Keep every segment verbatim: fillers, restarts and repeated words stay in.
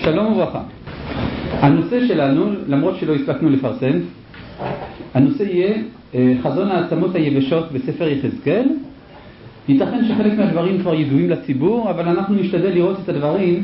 שלום וברכה. הנושא שלנו, למרות שלא הספקנו לפרסם, הנושא יהיה חזון העצמות היבשות בספר יחזקאל. ייתכן שחלק מהדברים כבר ידועים לציבור, אבל אנחנו נשתדל לראות את הדברים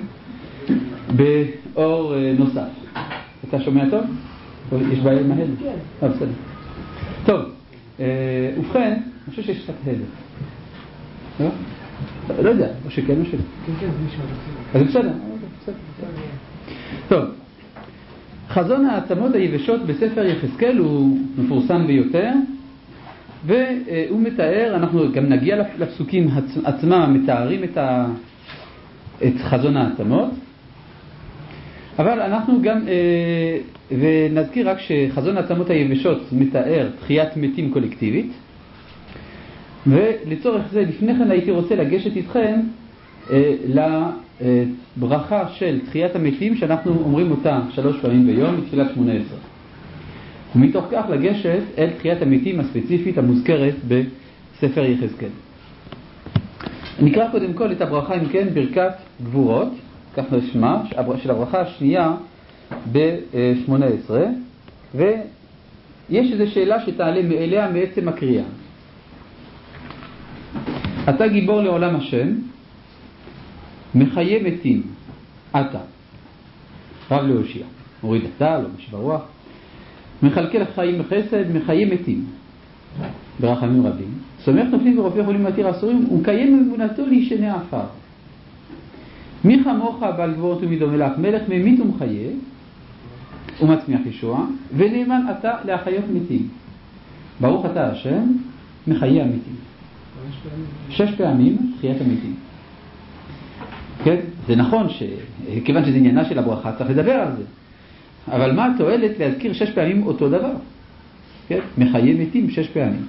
באור נוסף. אתה שומע טוב? יש בעיה עם ההד? כן. אה, בסדר. טוב, ובכן, אני חושב שיש קצת הד. לא? לא יודע, או שכן או שלא. כן, כן, זה נשמע. אז בסדר, בסדר. טוב, חזון העצמות היבשות בספר יחזקאל הוא מפורסם ביותר, והוא מתאר, אנחנו גם נגיע לפסוקים עצמם, מתארים את, ה, את חזון העצמות, אבל אנחנו גם, ונזכיר רק שחזון העצמות היבשות מתאר תחיית מתים קולקטיבית, ולצורך זה לפני כן הייתי רוצה לגשת איתכם לברכה של תחיית המתים שאנחנו אומרים אותה שלוש פעמים ביום מתחילת שמונה עשרה, ומתוך כך לגשת אל תחיית המתים הספציפית המוזכרת בספר יחזקאל. נקרא קודם כל את הברכה, אם כן, ברכת גבורות, כך נשמע, של הברכה השנייה ב-שמונה עשרה, ויש איזו שאלה שתעלה מאליה מעצם הקריאה. אתה גיבור לעולם השם, מחיה מתים, אתה, רב להושיע, מוריד אתה, לא משיב הרוח, מחלקל חיים בחסד, מחיה מתים, ברחמים רבים, סומך נופלים ורופא חולים מתיר אסורים, ומקיים אמונתו לישני עפר. מי כמוך בעל גבורות ומדומה לך, מלך ממית ומחיה, ומצמיח ישועה, ונאמן אתה להחיות מתים. ברוך אתה השם, מחיה המתים. שש פעמים תחיית המתים. כן? זה נכון שכיוון שזה עניינה של הברכה צריך לדבר על זה, אבל מה התועלת להזכיר שש פעמים אותו דבר? כן? מחיה מתים שש פעמים.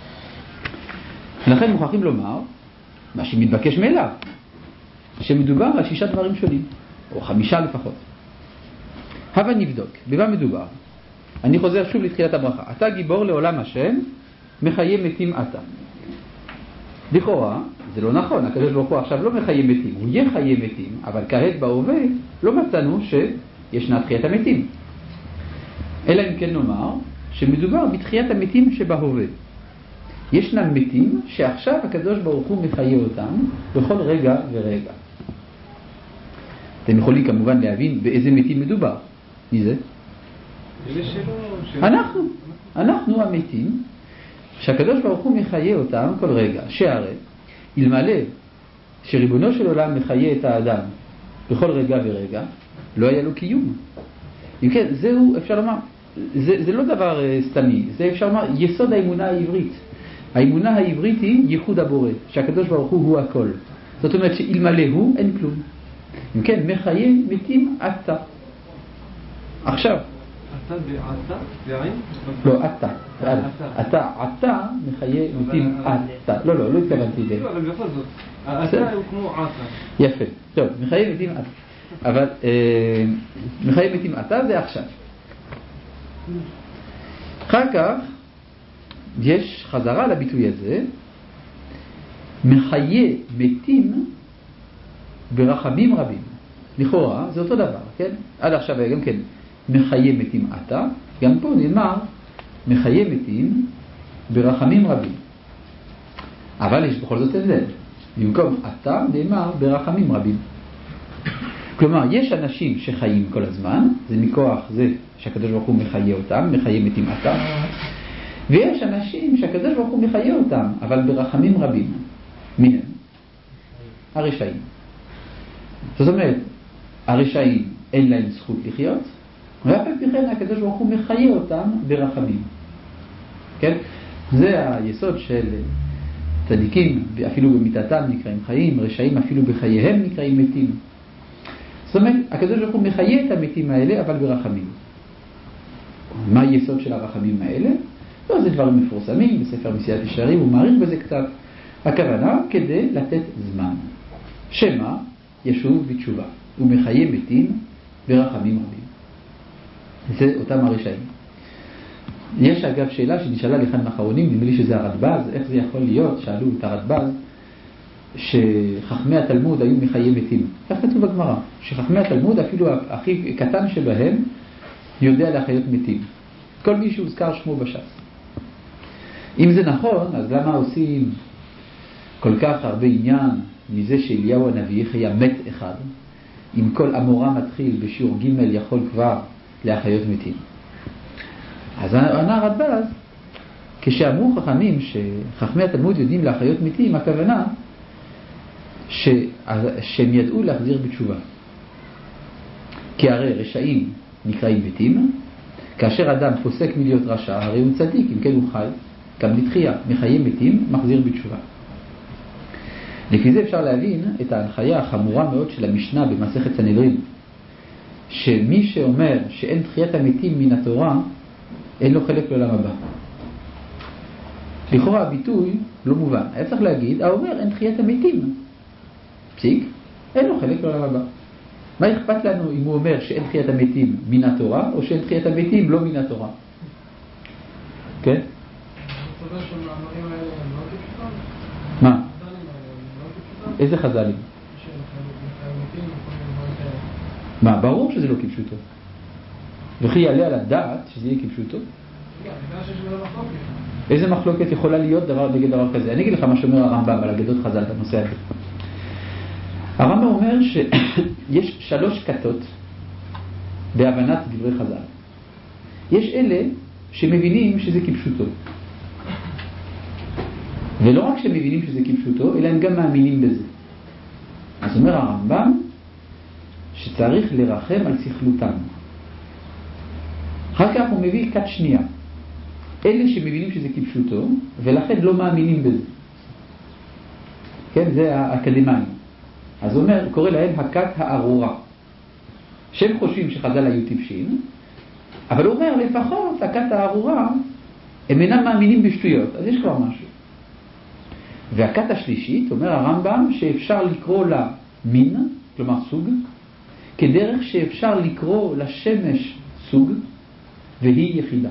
לכן מוכרחים לומר מה שמתבקש מאליו, שמדובר על שישה דברים שונים, או חמישה לפחות. הבה נבדוק, במה מדובר? אני חוזר שוב לתחילת הברכה. אתה גיבור לעולם השם, מחיה מתים אתה. לכאורה, זה לא נכון, הקדוש ברוך הוא עכשיו לא מחיה מתים, הוא יהיה חיה מתים, אבל כעת בהווה לא מצאנו שישנה תחיית המתים. אלא אם כן נאמר שמדובר בתחיית המתים שבהווה. ישנם מתים שעכשיו הקדוש ברוך הוא מחיה אותם בכל רגע ורגע. אתם יכולים כמובן להבין באיזה מתים מדובר. מי זה? אנחנו, אנחנו המתים שהקדוש ברוך הוא מחיה אותם כל רגע. שהרי אלמלא שריבונו של עולם מחיה את האדם בכל רגע ורגע, לא היה לו קיום. אם כן, זהו, אפשר לומר, זה, זה לא דבר סתמי, זה אפשר לומר יסוד האמונה העברית. האמונה העברית היא ייחוד הבורא, שהקדוש ברוך הוא הוא הכל. זאת אומרת שאלמלא הוא אין כלום. אם כן, מחיה מתים אתה. עכשיו אתה בעתה? בעין? לא, אתה. אתה, אתה מחיה מתים אתה. לא, לא, לא התכוונתי את זה. אבל בכל זאת, אתה הוא כמו עתה. יפה. טוב, מחיה מתים אתה. אבל מחיה מתים אתה זה עכשיו. אחר כך יש חזרה לביטוי הזה, מחיה מתים ברחמים רבים. לכאורה זה אותו דבר, כן? עד עכשיו היה גם כן מחיה מתים אתה, גם פה נאמר מחיה מתים ברחמים רבים. אבל יש בכל זאת הבדל. במקום אתה נאמר ברחמים רבים. כלומר, יש אנשים שחיים כל הזמן, זה מכוח זה שהקדוש ברוך הוא מחיה אותם, מחיה מתים אתה, ויש אנשים שהקדוש ברוך הוא מחיה אותם, אבל ברחמים רבים. מי הם? הרשעים. זאת אומרת, הרשעים אין להם זכות לחיות, ואף על פי כן הקדוש ברוך הוא מחיה אותם ברחמים. כן? זה היסוד של צדיקים, אפילו במיתתם נקראים חיים, רשעים אפילו בחייהם נקראים מתים. זאת אומרת, הקדוש ברוך הוא מחיה את המתים האלה, אבל ברחמים. מה היסוד של הרחמים האלה? לא, זה דברים מפורסמים, בספר מסיעת ישרים, הוא מעריך בזה קצת. הכוונה כדי לתת זמן. שמה ישוב בתשובה. הוא מחיה מתים ברחמים רבים. זה אותם הרשעים. יש אגב שאלה שנשאלה לכאן מאחרונים, נדמה לי שזה הרדב"ז, איך זה יכול להיות, שאלו את הרדב"ז, שחכמי התלמוד היו מחיי מתים. כך כתוב בגמרא, שחכמי התלמוד, אפילו הכי קטן שבהם, יודע להחיות מתים. כל מי שהוזכר שמו בש"ס. אם זה נכון, אז למה עושים כל כך הרבה עניין מזה שאליהו הנביא היה מת אחד, אם כל אמורה מתחיל בשיעור ג' יכול כבר להחיות מתים? אז ענה רדב"ז, כשאמרו חכמים שחכמי התלמוד יודעים להחיות מתים, הכוונה ש... שהם ידעו להחזיר בתשובה. כי הרי רשעים נקראים מתים, כאשר אדם פוסק מלהיות רשע, הרי הוא צדיק, אם כן הוא חי, גם לתחייה, מחיי מתים, מחזיר בתשובה. לפי זה אפשר להבין את ההנחיה החמורה מאוד של המשנה במסכת סנהדרין, שמי שאומר שאין תחיית המתים מן התורה, אין לו חלק לעולם הבא. לכאורה הביטוי לא מובן. היה צריך להגיד, האומר אין תחיית המתים. פסיק, אין לו חלק לעולם הבא. מה אכפת לנו אם הוא אומר שאין תחיית המתים מן התורה, או שאין תחיית המתים לא מן התורה? כן? מה? איזה חז"לים? מה? ברור שזה לא כפשוטו. וכי יעלה על הדעת שזה יהיה כפשוטו? איזה מחלוקת יכולה להיות דבר נגד דבר כזה? אני אגיד לך מה שאומר הרמב"ם על אגדות חז"ל בנושא הזה. הרמב"ם אומר שיש שלוש כתות בהבנת דברי חז"ל. יש אלה שמבינים שזה כפשוטו. ולא רק שמבינים שזה כפשוטו, אלא הם גם מאמינים בזה. אז אומר הרמב"ם שצריך לרחם על סכלותם. אחר כך הוא מביא כת שנייה. אלה שמבינים שזה כפשוטו, ולכן לא מאמינים בזה. כן, זה האקדמיים. אז הוא אומר, קורא להם הכת הארורה. שהם חושבים שחז"ל היו טיפשים, אבל הוא אומר, לפחות הכת הארורה, הם אינם מאמינים בשטויות, אז יש כבר משהו. והכת השלישית, אומר הרמב"ם, שאפשר לקרוא לה מין, כלומר סוג, כדרך שאפשר לקרוא לשמש סוג, והיא יחידה.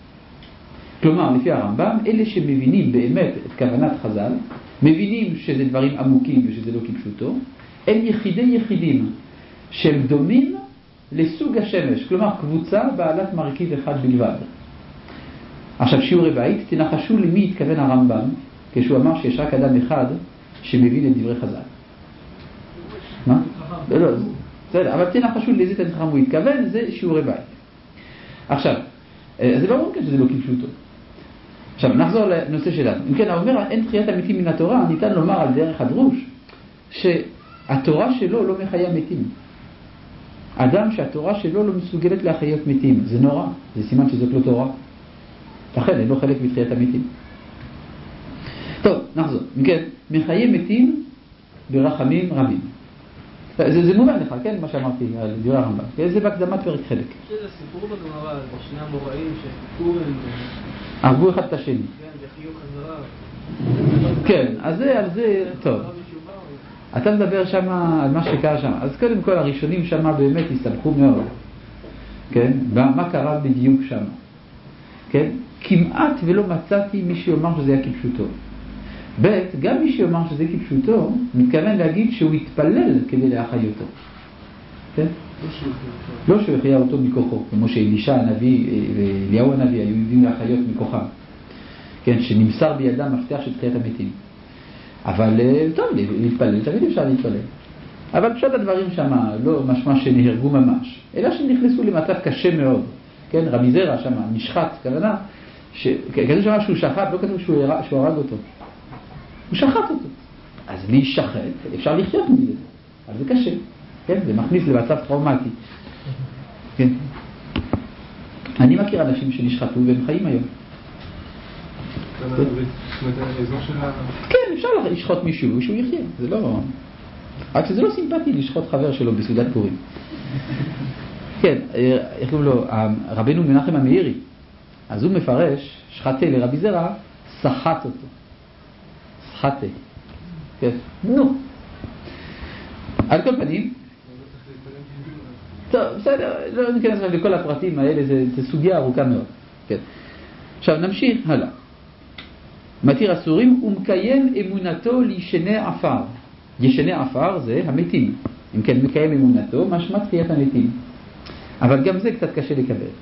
כלומר, לפי הרמב"ם, אלה שמבינים באמת את כוונת חז"ל, מבינים שזה דברים עמוקים ושזה לא כפשוטו, הם יחידי יחידים שהם דומים לסוג השמש, כלומר קבוצה בעלת מרכיב אחד בלבד. עכשיו שיעורי בית, תנחשו למי התכוון הרמב"ם כשהוא אמר שיש רק אדם אחד שמבין את דברי חז"ל. מה? לא, לא, בסדר, אבל תנחשו לאיזה תלמיד חכם הוא התכוון, זה שיעורי בית. עכשיו, זה לא אומר שזה לא כפשוטו. עכשיו, נחזור לנושא שלנו. אם כן, האומר, אין תחיית המתים מן התורה, ניתן לומר על דרך הדרוש, שהתורה שלו לא מחיה מתים. אדם שהתורה שלו לא מסוגלת להחיות מתים, זה נורא, זה סימן שזאת לא תורה. לכן, אין לו חלק בתחיית המתים. טוב, נחזור. אם כן, מחיה מתים ברחמים רבים. זה, זה מובן לך, כן? מה שאמרתי על דברי הרמב"ם. זה בהקדמת פרק חלק. יש איזה סיפור בגמרא, שני המוראים שסיפור הם... הרגו אחד את השני. כן, יחיו חזרה. כן, אז זה, על זה, טוב. אתה מדבר שם על מה שקרה שם. אז קודם כל, הראשונים שם באמת הסתבכו מאוד. כן? מה קרה בדיוק שם? כן? כמעט ולא מצאתי מי שיאמר שזה היה כפשוטו. ב' גם מי שיאמר שזה כפשוטו, מתכוון להגיד שהוא יתפלל כדי להחיותו. כן? לא שהוא יחיה אותו מכוחו, כמו שאלישע הנביא ואליהו הנביא היו יודעים להחיות מכוחם. כן, שנמסר בידם מפתח של תחיית המתים. אבל טוב, להתפלל, תמיד אפשר להתפלל. אבל פשוט הדברים שם לא משמע שנהרגו ממש, אלא שנכנסו למצב קשה מאוד. כן, רבי זרע שם נשחט, כוונה, כתוב שם שהוא שחט, לא כתוב שהוא הרג אותו. הוא שחט אותו. אז להישחט, אפשר לחיות מזה, אבל זה קשה. כן, זה מכניס למצב טראומטי. כן. אני מכיר אנשים שנשחטו והם חיים היום. כן, אפשר לשחוט מישהו ושהוא יחיה, זה לא... רק שזה לא סימפטי לשחוט חבר שלו בסעודת פורים. כן, איך קוראים לו, רבנו מנחם המאירי, אז הוא מפרש שחטה לרבי זרע, סחט אותו. סחטה. כן, נו. על כל פנים, טוב, בסדר, לא ניכנס לכל הפרטים האלה, זה, זה סוגיה ארוכה מאוד. כן. עכשיו נמשיך הלאה. מתיר אסורים ומקיים אמונתו לישני עפר. ישני עפר זה המתים. אם כן מקיים אמונתו, משמע תחיית המתים. אבל גם זה קצת קשה לקבל.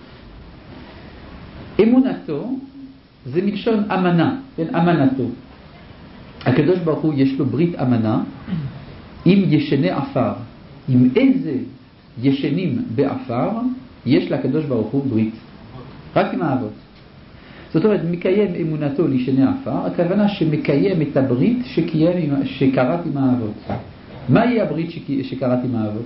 אמונתו זה מלשון אמנה, כן? אמנתו. הקדוש ברוך הוא יש לו ברית אמנה עם ישני עפר. עם איזה ישנים בעפר יש לקדוש ברוך הוא ברית? רק עם האבות. זאת אומרת, מקיים אמונתו לישני עפר, הכוונה שמקיים את הברית שקיים, שקראת עם האבות. מהי הברית שקראת עם האבות?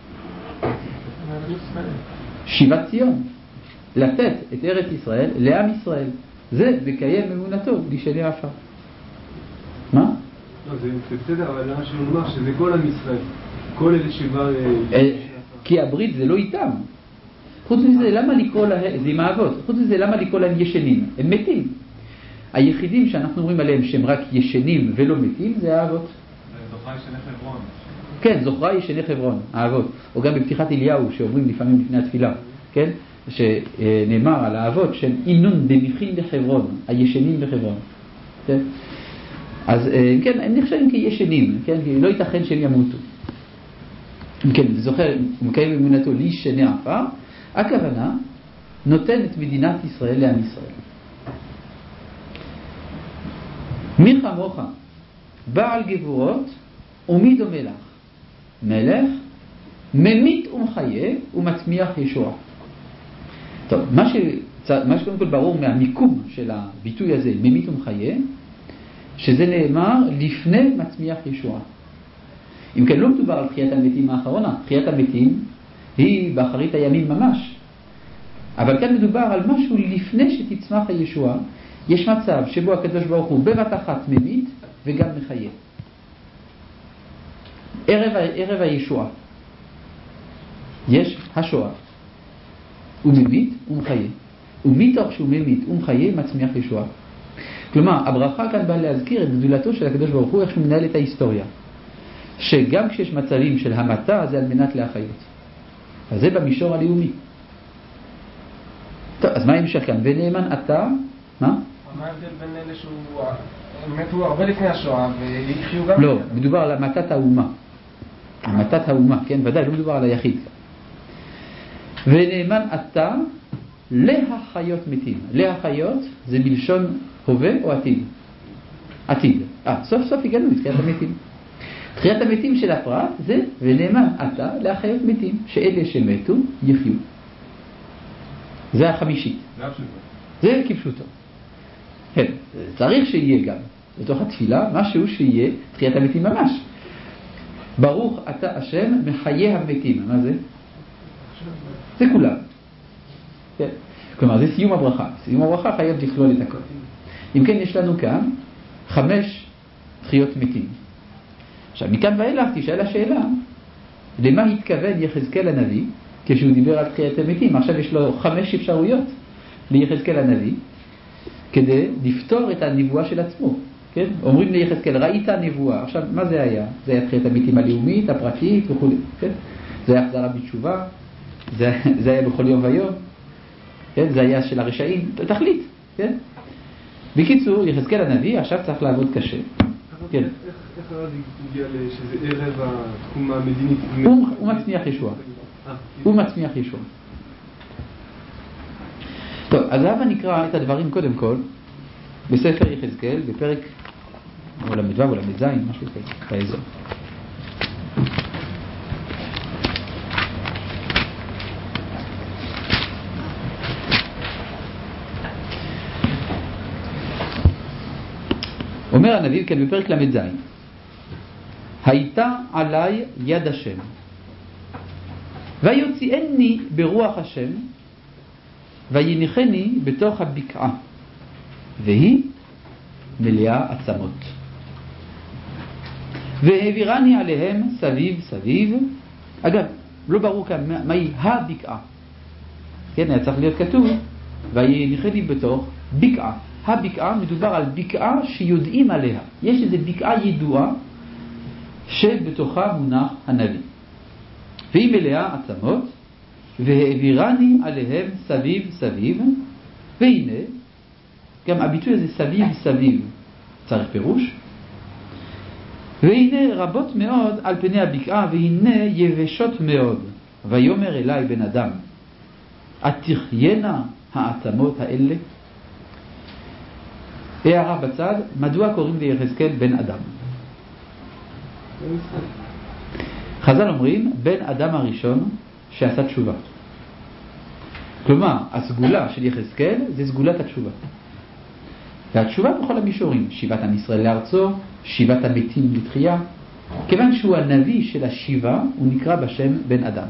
שיבת ציון. לתת את ארץ ישראל לעם ישראל. זה מקיים אמונתו לישני עפר. מה? לא, זה בסדר, אבל למה שלא נאמר שזה כל עם ישראל. כל אלה שבא... כי הברית זה לא איתם. חוץ מזה, למה לקרוא להם, זה עם האבות, חוץ מזה, למה לקרוא להם ישנים? הם מתים. היחידים שאנחנו אומרים עליהם שהם רק ישנים ולא מתים, זה האבות. זוכרה ישני חברון. כן, זוכרה ישני חברון, האבות. או גם בפתיחת אליהו, שאומרים לפעמים לפני התפילה, כן? שנאמר על האבות שהם אינון במכין בחברון, הישנים בחברון. כן? אז כן, הם נחשבים כישנים, כן? כי לא ייתכן שהם ימותו. כן, זוכר, הוא מקיים אמונתו לישני עפר, הכוונה נותן את מדינת ישראל לעם ישראל. מי כמוך בעל גבורות ומי דומה לך? מלך ממית ומחיה ומצמיח ישועה. טוב, מה, ש... מה שקודם כל ברור מהמיקום של הביטוי הזה, ממית ומחיה, שזה נאמר לפני מצמיח ישועה. אם כן, לא מדובר על תחיית המתים האחרונה. תחיית המתים היא באחרית הימים ממש. אבל כאן מדובר על משהו לפני שתצמח הישועה. יש מצב שבו הקדוש ברוך הוא בבת אחת ממית וגם מחיה. ערב, ערב הישועה. יש השואה. הוא ממית ומחיה. ומתוך שהוא ממית ומחיה מצמיח ישועה. כלומר, הברכה כאן באה להזכיר את גדולתו של הקדוש ברוך הוא, איך שהוא מנהל את ההיסטוריה. שגם כשיש מצבים של המתה, זה על מנת להחיות. אז זה במישור הלאומי. טוב, אז מה המשך כאן? ונאמן אתה, מה? מה ההבדל בין אלה שהוא... הם מתו הרבה לפני השואה, ויחיו גם... לא, מדובר על המתת האומה. המתת האומה, כן? ודאי, לא מדובר על היחיד כאן. ונאמן אתה להחיות מתים. להחיות זה מלשון הווה או עתיד? עתיד. אה, סוף סוף הגענו לתחיית המתים. תחיית המתים של הפרט זה ונאמן אתה להחיות מתים, שאלה שמתו יחיו. זה החמישית. זה כפשוטו. כן, צריך שיהיה גם בתוך התפילה משהו שיהיה תחיית המתים ממש. ברוך אתה השם מחיה המתים. מה זה? זה כולם. כן. כלומר, זה סיום הברכה. סיום הברכה חייב לכלול את הכל. אם כן, יש לנו כאן חמש תחיות מתים. עכשיו, מכאן ואילך תשאל השאלה, למה התכוון יחזקאל הנביא כשהוא דיבר על תחיית המתים? עכשיו יש לו חמש אפשרויות ליחזקאל הנביא כדי לפתור את הנבואה של עצמו. כן? אומרים ליחזקאל, ראית הנבואה. עכשיו, מה זה היה? זה היה תחיית המתים הלאומית, הפרטית וכו'. כן? זה היה החזרה בתשובה, זה, זה היה בכל יום ויום, כן? זה היה של הרשעים, תחליט. כן? בקיצור, יחזקאל הנביא עכשיו צריך לעבוד קשה. כן. איך הרב הגיע שזה ערב התחום המדינית? הוא מצמיח ישוע. הוא מצמיח ישוע. טוב, אז הבה נקרא את הדברים קודם כל בספר יחזקאל, בפרק או למדווה או למדזיים, משהו כזה, באזור. אומר הנביא כן בפרק למדזיים, הייתה עליי יד השם ויוציאני ברוח השם ויניחני בתוך הבקעה והיא מלאה עצמות והעבירני עליהם סביב סביב. אגב, לא ברור כאן מהי הבקעה, כן, היה צריך להיות כתוב ויניחני בתוך בקעה. הבקעה, מדובר על בקעה שיודעים עליה. יש איזו בקעה ידועה שבתוכה מונח הנביא. והיא מלאה עצמות, והעבירני עליהם סביב סביב. והנה, גם הביטוי הזה סביב סביב, צריך פירוש. והנה רבות מאוד על פני הבקעה, והנה יבשות מאוד. ויאמר אליי בן אדם, התחיינה העצמות האלה? הערה בצד, מדוע קוראים ליחזקאל בן אדם? חז"ל אומרים, בן אדם הראשון שעשה תשובה. כלומר, הסגולה של יחזקאל זה סגולת התשובה. והתשובה בכל המישורים, שיבת עם ישראל לארצו, שיבת המתים לתחייה. כיוון שהוא הנביא של השיבה, הוא נקרא בשם בן אדם.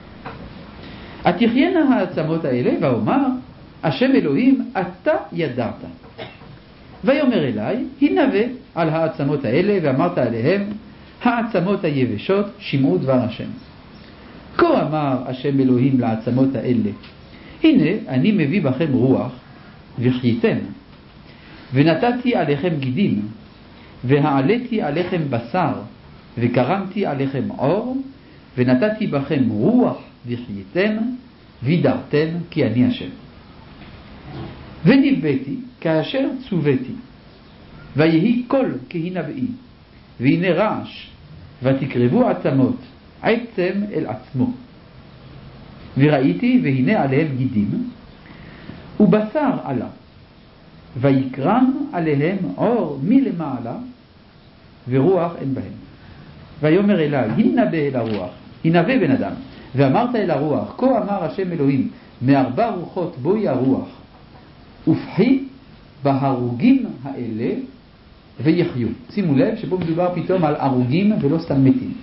התחיינה העצמות האלה, ואומר, השם אלוהים, אתה ידעת. ויאמר אליי, הנבא על העצמות האלה, ואמרת עליהם, העצמות היבשות, שמעו דבר השם. כה אמר השם אלוהים לעצמות האלה, הנה אני מביא בכם רוח, וחייתם, ונתתי עליכם גידים, והעליתי עליכם בשר, וקרמתי עליכם אור, ונתתי בכם רוח, וחייתם, וידרתם, כי אני השם. ונבאתי כאשר צוויתי, ויהי קול כהנבאי, והנה רעש, ותקרבו עצמות, עצם אל עצמו. וראיתי, והנה עליהם גידים, ובשר עלה, ויקרם עליהם אור מלמעלה, ורוח אין בהם. ויאמר אליי, הנבא אל הרוח, הנבא בן אדם, ואמרת אל הרוח, כה אמר השם אלוהים, מארבע רוחות בואי הרוח, ופחי בהרוגים האלה ויחיו. שימו לב שבו מדובר פתאום על הרוגים ולא סתם מתים.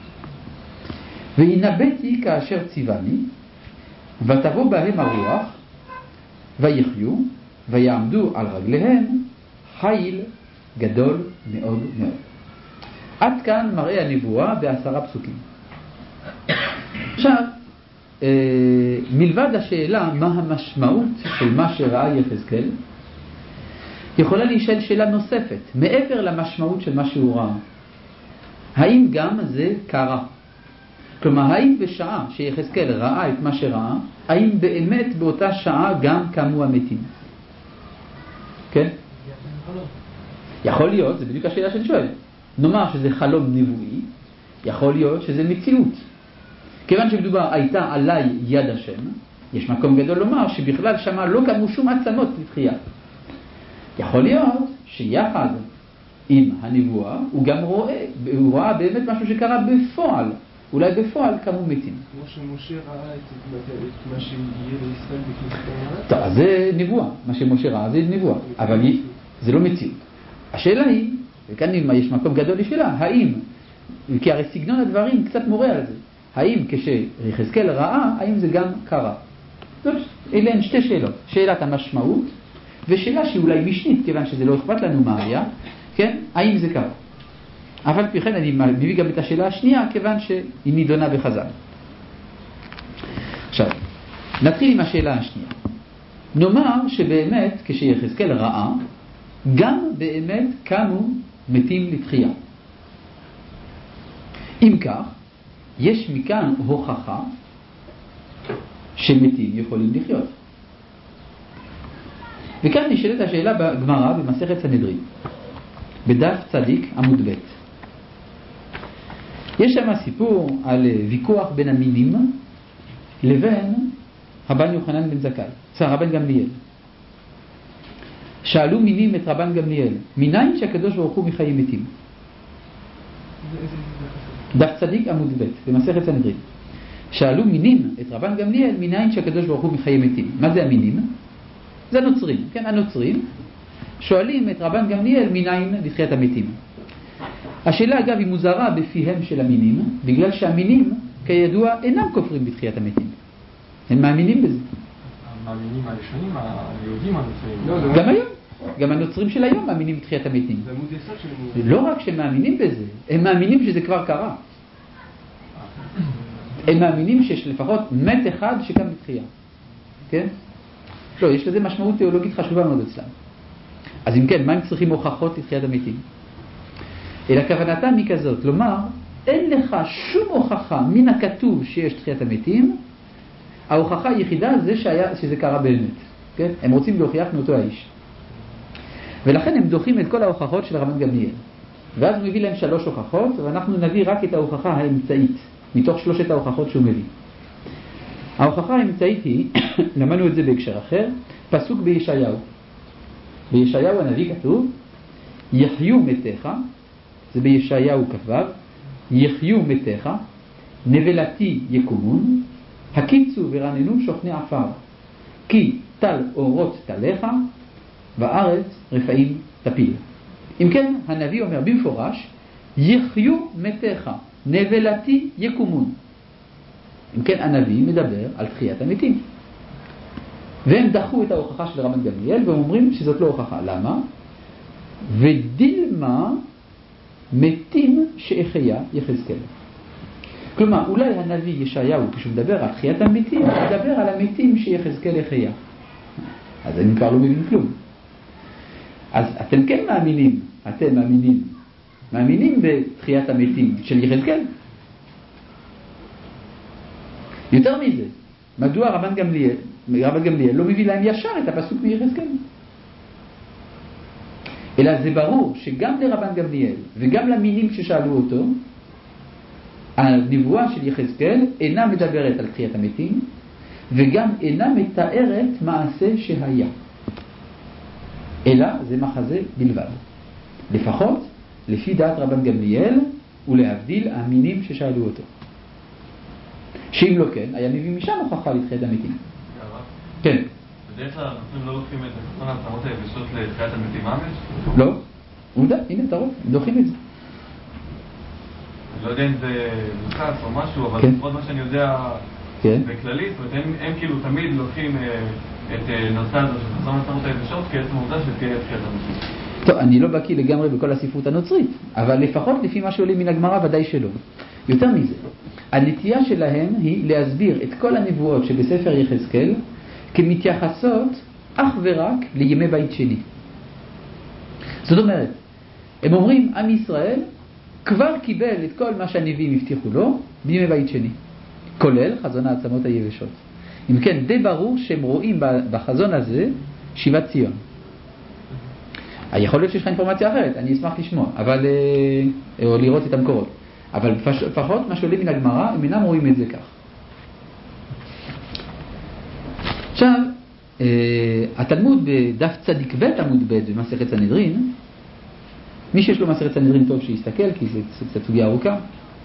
והנבאתי כאשר ציווני, ותבוא בהם הרוח, ויחיו, ויעמדו על רגליהם, חיל גדול מאוד מאוד. עד כאן מראה הנבואה בעשרה פסוקים. עכשיו, אה, מלבד השאלה מה המשמעות של מה שראה יחזקאל, יכולה להישאל שאלה נוספת, מעבר למשמעות של מה שהוא ראה. האם גם זה קרה? כלומר, האם בשעה שיחזקאל ראה את מה שראה, האם באמת באותה שעה גם קמו המתים? כן? יכול להיות, זה בדיוק השאלה שאני שואל. נאמר שזה חלום נבואי, יכול להיות שזה מציאות. כיוון שמדובר הייתה עליי יד השם, יש מקום גדול לומר שבכלל שמה לא קמו שום עצמות לתחייה. יכול להיות שיחד עם הנבואה הוא גם רואה, הוא ראה באמת משהו שקרה בפועל. אולי בפועל קמו מתים. כמו שמשה ראה את מה שיהיה לישראל בכנסת. טוב, אז זה נבואה. מה שמשה ראה זה נבואה. אבל זה לא מציאות. השאלה היא, וכאן יש מקום גדול לשאלה, האם, כי הרי סגנון הדברים קצת מורה על זה, האם כשיחזקאל ראה, האם זה גם קרה? זאת, אלה הן שתי שאלות. שאלת המשמעות, ושאלה שאולי משנית, כיוון שזה לא אכפת לנו מה היה, כן? האם זה קרה? אבל פי כן אני מביא גם את השאלה השנייה, כיוון שהיא נידונה בחז"ל. עכשיו, נתחיל עם השאלה השנייה. נאמר שבאמת, כשיחזקאל ראה, גם באמת קמו מתים לתחייה. אם כך, יש מכאן הוכחה שמתים יכולים לחיות. וכאן נשאלת השאלה בגמרא במסכת סנהדרין, בדף צדיק עמוד ב'. יש שם סיפור על ויכוח בין המינים לבין רבן יוחנן בן זכאי, רבן גמליאל. שאלו מינים את רבן גמליאל, מניין שהקדוש ברוך הוא מחיים מתים? דף צדיק עמוד ב' במסכת סנהדרין. שאלו מינים את רבן גמליאל, מניין שהקדוש ברוך הוא מחיים מתים? מה זה המינים? זה הנוצרים, כן, הנוצרים שואלים את רבן גמליאל מניין לתחיית המתים. השאלה אגב היא מוזרה בפיהם של המינים, בגלל שהמינים כידוע אינם כופרים בתחיית המתים. הם מאמינים בזה. המאמינים הראשונים, היהודים הנוצרים. גם היום, גם הנוצרים של היום מאמינים בתחיית המתים. זה עמוד יסוד של... לא רק שהם מאמינים בזה, הם מאמינים שזה כבר קרה. הם מאמינים שיש לפחות מת אחד שקם בתחייה. כן? לא, יש לזה משמעות תיאולוגית חשובה מאוד אצלם. אז אם כן, מה הם צריכים הוכחות לתחיית המתים? אלא כוונתם היא כזאת, כלומר, אין לך שום הוכחה מן הכתוב שיש תחיית המתים, ההוכחה היחידה זה שהיה, שזה קרה באמת. כן? הם רוצים להוכיח מאותו האיש. ולכן הם דוחים את כל ההוכחות של רבן גמליאל. ואז הוא מביא להם שלוש הוכחות, ואנחנו נביא רק את ההוכחה האמצעית, מתוך שלושת ההוכחות שהוא מביא. ההוכחה האמצעית היא, למדנו את זה בהקשר אחר, פסוק בישעיהו. בישעיהו הנביא כתוב, יחיו מתיך, זה בישעיהו כ"ו, יחיו מתיך, נבלתי יקומון, הקיצו ורננו שוכני עפר, כי טל אורות תליך, וארץ רפאים תפיל. אם כן, הנביא אומר במפורש, יחיו מתיך, נבלתי יקומון. אם כן, הנביא מדבר על תחיית המתים. והם דחו את ההוכחה של רבן גמליאל, והם אומרים שזאת לא הוכחה. למה? ודילמה מתים שאחיה יחזקאל. כלומר, אולי הנביא ישעיהו, כשהוא מדבר על תחיית המתים, הוא מדבר על המתים שיחזקאל יחיה. אז אני כבר לא מבין כלום. אז אתם כן מאמינים, אתם מאמינים, מאמינים בתחיית המתים של יחזקאל. יותר מזה, מדוע רבן גמליאל, רבן גמליאל לא מביא להם ישר את הפסוק מיחזקאל? אלא זה ברור שגם לרבן גמליאל וגם למינים ששאלו אותו, הנבואה של יחזקאל אינה מדברת על תחיית המתים, וגם אינה מתארת מעשה שהיה. אלא זה מחזה בלבד. לפחות לפי דעת רבן גמליאל ולהבדיל המינים ששאלו אותו. שאם לא כן, היה מביא משם הוכחה לתחיית המתים. כן. בדרך כלל אנחנו לא לוקחים את חזון העצמות היבשות לתחיית המתים ממש? לא. עובדה, הנה אתה רואה, דוחים את זה. אני לא יודע אם זה מוכס או משהו, אבל לפחות מה שאני יודע בכללית, הם כאילו תמיד לוקחים את נושא הזה של חזון העצמות היבשות כעצם העובדה שתהיה תחיית המתים. טוב, אני לא בקיא לגמרי בכל הספרות הנוצרית, אבל לפחות לפי מה שעולה מן הגמרא ודאי שלא. יותר מזה, הנטייה שלהם היא להסביר את כל הנבואות שבספר יחזקאל כמתייחסות אך ורק לימי בית שני. זאת אומרת, הם אומרים, עם ישראל כבר קיבל את כל מה שהנביאים הבטיחו לו בימי בית שני, כולל חזון העצמות היבשות. אם כן, די ברור שהם רואים בחזון הזה שיבת ציון. יכול להיות שיש לך אינפורמציה אחרת, אני אשמח לשמוע, אבל, או לראות את המקורות. אבל לפחות מה שעולה מן הגמרא, הם אינם רואים את זה כך. עכשיו, התלמוד בדף צדיק ב' עמוד ב' במסכת סנהדרין, מי שיש לו מסכת סנהדרין טוב שיסתכל, כי זה קצת סוגיה ארוכה,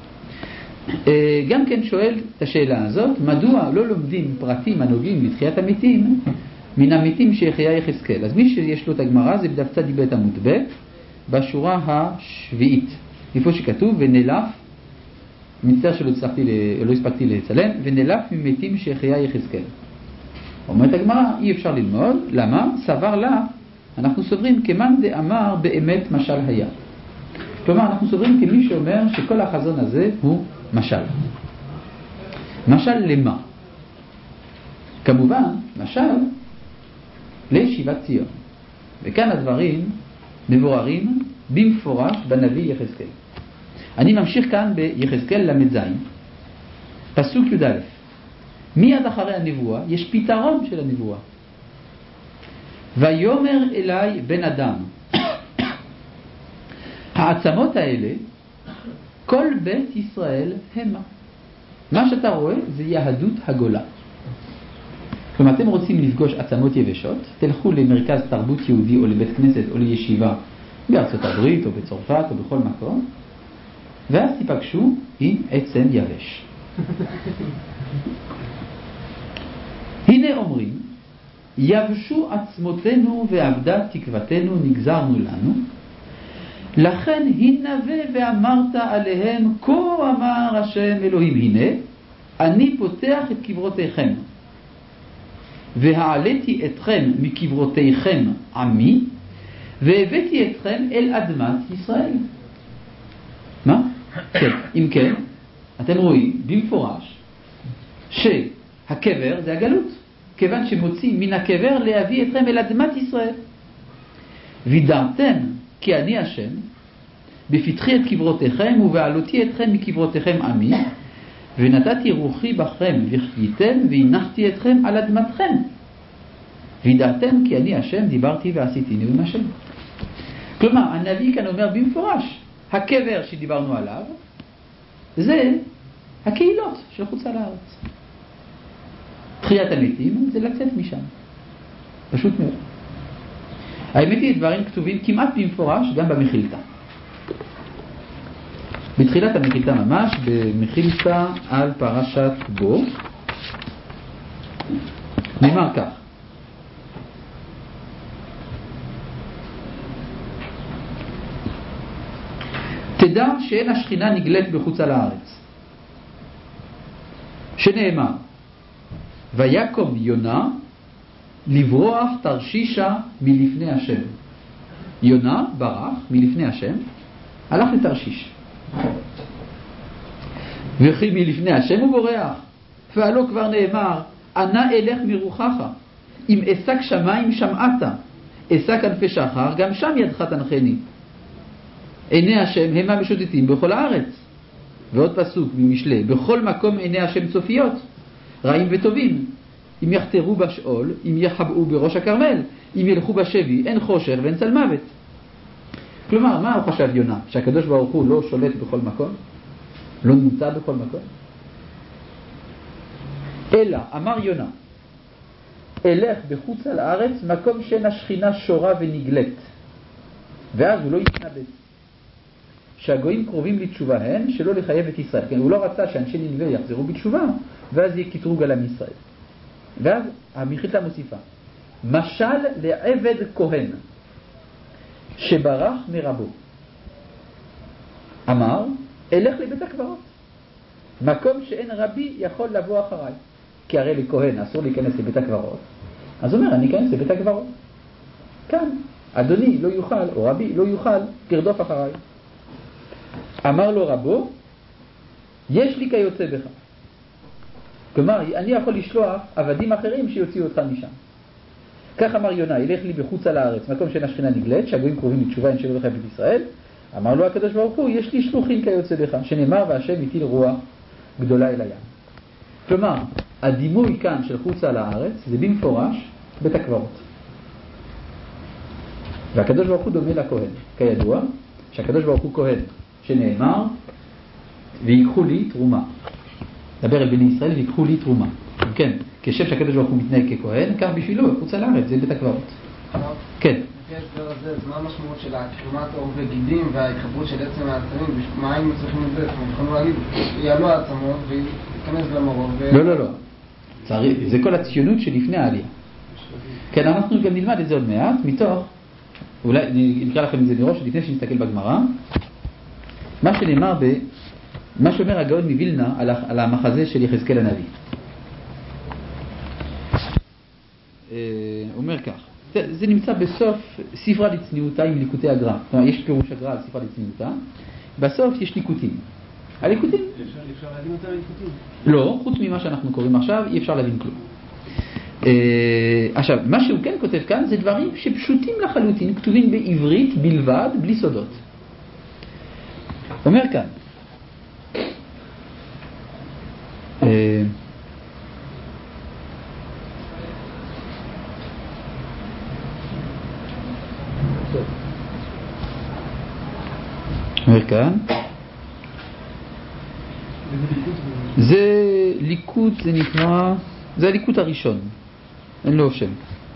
גם כן שואל את השאלה הזאת, מדוע לא לומדים פרטים הנוגעים לתחיית המתים מן המתים שיחיה יחזקאל? אז מי שיש לו את הגמרא זה בדף צדיק ב' עמוד ב' בשורה השביעית, איפה שכתוב ונלף, מצטער שלא הצלחתי, לא הספקתי לצלם, ונלף ממתים שיחיה יחזקאל. אומרת הגמרא, אי אפשר ללמוד, למה? סבר לה, אנחנו סוברים כמאן דאמר באמת משל היה. כלומר, אנחנו סוברים כמי שאומר שכל החזון הזה הוא משל. משל למה? כמובן, משל לישיבת ציון. וכאן הדברים מבוררים במפורש בנביא יחזקאל. אני ממשיך כאן ביחזקאל למד זין, פסוק י"א. מיד אחרי הנבואה יש פתרון של הנבואה. ויאמר אליי בן אדם, העצמות האלה כל בית ישראל המה. מה שאתה רואה זה יהדות הגולה. כלומר, אתם רוצים לפגוש עצמות יבשות, תלכו למרכז תרבות יהודי או לבית כנסת או לישיבה בארצות הברית או בצרפת או בכל מקום, ואז תיפגשו עם עצם יבש. הנה אומרים, יבשו עצמותינו ועבדה תקוותנו נגזרנו לנו, לכן הנבא ואמרת עליהם, כה אמר השם אלוהים, הנה אני פותח את קברותיכם והעליתי אתכם מקברותיכם עמי והבאתי אתכם אל אדמת ישראל. מה? כן. אם כן, אתם רואים במפורש שהקבר זה הגלות, כיוון שמוצאים מן הקבר להביא אתכם אל אדמת ישראל. וידעתם כי אני השם בפתחי את קברותיכם ובעלותי אתכם מקברותיכם עמי, ונתתי רוחי בכם וחייתם והנחתי אתכם על אדמתכם. וידעתם כי אני השם דיברתי ועשיתי נאום השם. כלומר, הנביא כאן אומר במפורש, הקבר שדיברנו עליו, זה הקהילות של חוץ על הארץ. תחיית המתים זה לצאת משם. פשוט מאוד. האמת היא, דברים כתובים כמעט במפורש גם במחילתא. בתחילת המחילתא ממש, במחילתא על פרשת בו, נאמר כך: תדע שאין השכינה נגלית בחוץ על הארץ, שנאמר ויקום יונה לברוח תרשישה מלפני השם. יונה ברח מלפני השם, הלך לתרשיש, וכי מלפני השם הוא בורח, ועלו כבר נאמר אנה אלך מרוחך, אם אסק שמיים שמעת, אסק ענפי שחר גם שם ידך תנחני. עיני השם המה משוטטים בכל הארץ. ועוד פסוק ממשלי, בכל מקום עיני השם צופיות, רעים וטובים, אם יחתרו בשאול, אם יחבאו בראש הכרמל, אם ילכו בשבי, אין חושר ואין צל מוות. כלומר, מה הוא חשב יונה? שהקדוש ברוך הוא לא שולט בכל מקום? לא נמצא בכל מקום? אלא, אמר יונה, אלך בחוץ על הארץ, מקום שאין השכינה שורה ונגלית. ואז הוא לא יתנבא שהגויים קרובים לתשובה הן, שלא לחייב את ישראל. כן, הוא לא רצה שאנשי נינווה יחזרו בתשובה, ואז יהיה קטרוג על עם ישראל. ואז המחילתא מוסיפה, משל לעבד כהן שברח מרבו, אמר אלך לבית הקברות, מקום שאין רבי יכול לבוא אחריי. כי הרי לכהן אסור להיכנס לבית הקברות, אז הוא אומר אני אכנס לבית הקברות. כאן אדוני לא יוכל, או רבי לא יוכל לרדוף אחריי. אמר לו רבו, יש לי כיוצא בך. כלומר, אני יכול לשלוח עבדים אחרים שיוציאו אותך משם. כך אמר יונה, ילך לי בחוץ על הארץ, מקום שאין השכינה נגלית, שהגויים קרובים לתשובה, אין שלא לחייב את ישראל. אמר לו הקדוש ברוך הוא, יש לי שלוחים כיוצא בך, שנאמר והשם הטיל רוח גדולה אל הים. כלומר, הדימוי כאן של חוץ על הארץ, זה במפורש בית הקברות. והקדוש ברוך הוא דומה לכהן, כידוע, שהקדוש ברוך הוא כהן, שנאמר ויקחו לי תרומה. דבר אל בני ישראל ויקחו לי תרומה. כן, כשם שהקדוש ברוך הוא מתנהג ככהן, כך בשבילו חוץ על הארץ, זה בית הקברות. כן. לפי ההסבר הזה, אז מה המשמעות של תרומת עור וגידים וההתחברות של עצם העצמים? מה היינו צריכים לזה? אנחנו יכולים להגיד, יעלו העצמות ויכנס למרוב. לא, לא, לא. זה כל הציונות שלפני העלייה. כן, אנחנו גם נלמד את זה עוד מעט, מתוך, אולי נקרא לכם את זה מראש, לפני שנסתכל בגמרא, מה שנאמר ב... מה שאומר הגאון מווילנה על, על המחזה של יחזקאל הנביא. אומר כך, זה, זה נמצא בסוף ספרה דצניעותא עם ליקוטי הגר"א. כלומר, יש פירוש הגר"א על ספרה דצניעותא, בסוף יש ליקוטים. הליקוטים? אפשר, אפשר להבין אותם ליקוטים? לא, חוץ ממה שאנחנו קוראים עכשיו, אי אפשר להבין כלום. עכשיו, מה שהוא כן כותב כאן זה דברים שפשוטים לחלוטין, כתובים בעברית בלבד, בלי סודות. אומר כאן, אומר כאן, זה ליקוט, זה נקרא, זה הליקוט הראשון, אין לו שם.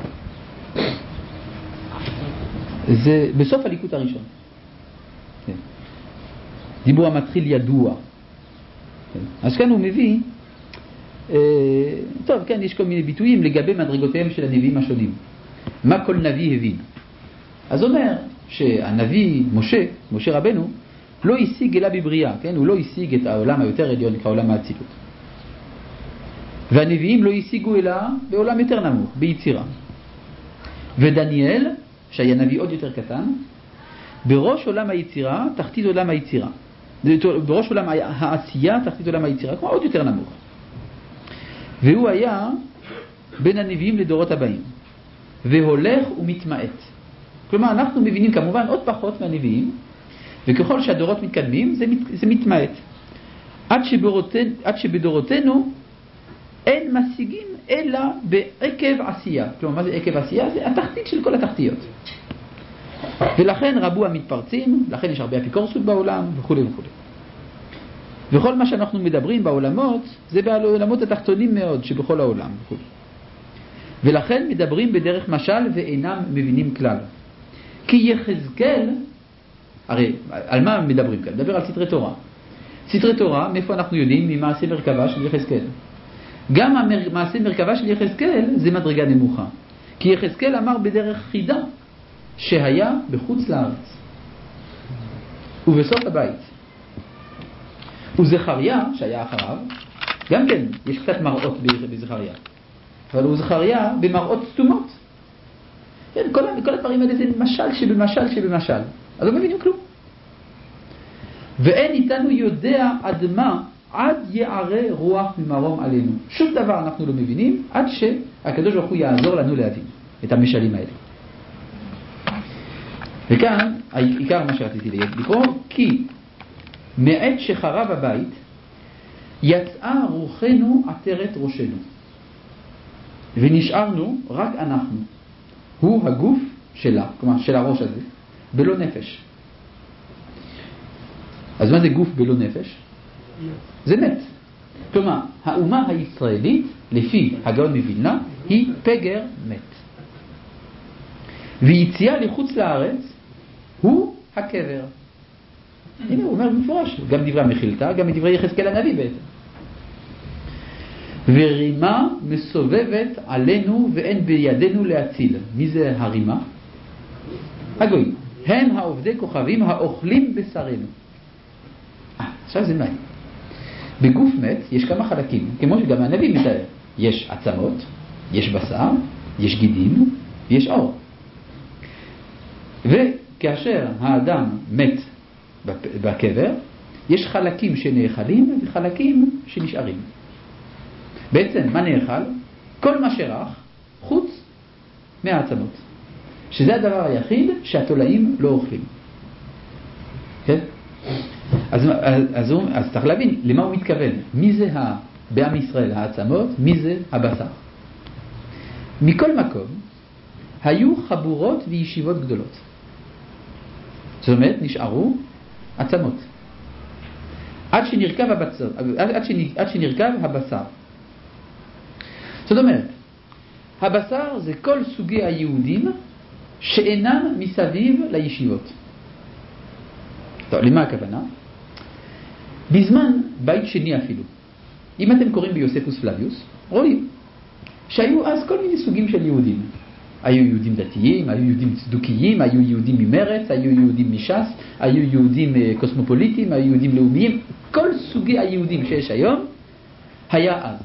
זה בסוף הליקוט הראשון. כן. דיבור המתחיל ידוע. כן. אז כאן הוא מביא, אה, טוב, כן, יש כל מיני ביטויים לגבי מדרגותיהם של הנביאים השונים. מה כל נביא הבין? אז אומר שהנביא משה, משה רבנו, לא השיג אלא בבריאה, כן? הוא לא השיג את העולם היותר עליון, כעולם האצילות. והנביאים לא השיגו אלא בעולם יותר נמוך, ביצירה. ודניאל, שהיה נביא עוד יותר קטן, בראש עולם היצירה, תחתית עולם היצירה. בראש עולם העשייה, תחתית עולם היצירה, כמו עוד יותר נמוך. והוא היה בין הנביאים לדורות הבאים. והולך ומתמעט. כלומר, אנחנו מבינים כמובן עוד פחות מהנביאים, וככל שהדורות מתקדמים, זה, מת, זה מתמעט. עד, שבדורותינו, עד שבדורותינו אין משיגים אלא בעקב עשייה. כלומר, מה זה עקב עשייה? זה התחתית של כל התחתיות. ולכן רבו המתפרצים, לכן יש הרבה אפיקורסות בעולם וכו' וכו'. וכל מה שאנחנו מדברים בעולמות זה בעולמות התחתונים מאוד שבכל העולם וכו'. ולכן מדברים בדרך משל ואינם מבינים כלל. כי יחזקאל, הרי על מה מדברים כאן? מדבר על סתרי תורה. סתרי תורה, מאיפה אנחנו יודעים? ממעשה מרכבה של יחזקאל. גם המעשה מרכבה של יחזקאל זה מדרגה נמוכה. כי יחזקאל אמר בדרך חידה שהיה בחוץ לארץ ובסוף הבית. וזכריה שהיה אחריו, גם כן יש קצת מראות בזכריה, אבל הוא זכריה במראות סתומות. כן, כל, כל הדברים האלה זה משל שבמשל שבמשל, אז לא מבינים כלום. ואין איתנו יודע עד מה עד יערה רוח ממרום עלינו. שום דבר אנחנו לא מבינים עד שהקדוש ברוך הוא יעזור לנו להבין את המשלים האלה. וכאן העיקר מה שרציתי לקרוא, כי מעת שחרב הבית יצאה רוחנו עטרת ראשנו ונשארנו רק אנחנו, הוא הגוף שלה, כלומר של הראש הזה, בלא נפש. אז מה זה גוף בלא נפש? זה מת. כלומר האומה הישראלית לפי הגאון מווילנה היא פגר מת, ויציאה לחוץ לארץ הוא הקבר. הנה הוא אומר במפורש, גם דברי המחילתא, גם דברי יחזקאל הנביא בעצם. ורימה מסובבת עלינו ואין בידינו להציל. מי זה הרימה? הגויים. הם העובדי כוכבים האוכלים בשרנו. אה, עכשיו זה מעניין. בגוף מת יש כמה חלקים, כמו שגם הנביא מתאר. יש עצמות, יש בשר, יש גידים, ויש עור. וכאשר האדם מת בקבר, יש חלקים שנאכלים וחלקים שנשארים. בעצם מה נאכל? כל מה שרח חוץ מהעצמות, שזה הדבר היחיד שהתולעים לא אוכלים. כן? אז, אז, אז, אז צריך להבין למה הוא מתכוון. מי זה ה, בעם ישראל העצמות? מי זה הבשר? מכל מקום היו חבורות וישיבות גדולות. זאת אומרת נשארו עצמות עד שנרכב הבשר, עד, שנ, עד שנרכב הבשר. זאת אומרת הבשר זה כל סוגי היהודים שאינם מסביב לישיבות. טוב, למה הכוונה? בזמן בית שני אפילו, אם אתם קוראים ביוספוס פלביוס, רואים שהיו אז כל מיני סוגים של יהודים. היו יהודים דתיים, היו יהודים צדוקיים, היו יהודים ממרץ, היו יהודים מש"ס, היו יהודים קוסמופוליטיים, היו יהודים לאומיים. כל סוגי היהודים שיש היום היה אז.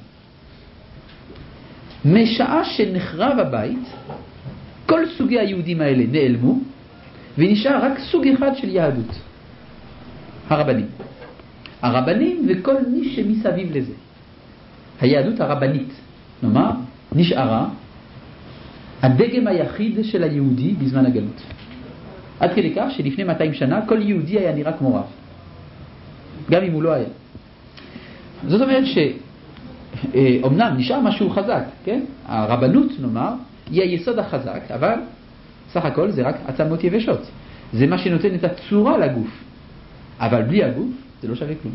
משעה שנחרב הבית, כל סוגי היהודים האלה נעלמו, ונשאר רק סוג אחד של יהדות, הרבנים. הרבנים וכל מי שמסביב לזה. היהדות הרבנית, נאמר, נשארה הדגם היחיד של היהודי בזמן הגלות. עד כדי כך שלפני מאתיים שנה כל יהודי היה נראה כמו רב, גם אם הוא לא היה. זאת אומרת שאומנם נשאר משהו חזק, כן? הרבנות נאמר היא היסוד החזק, אבל סך הכל זה רק עצמות יבשות. זה מה שנותן את הצורה לגוף, אבל בלי הגוף זה לא שווה כלום.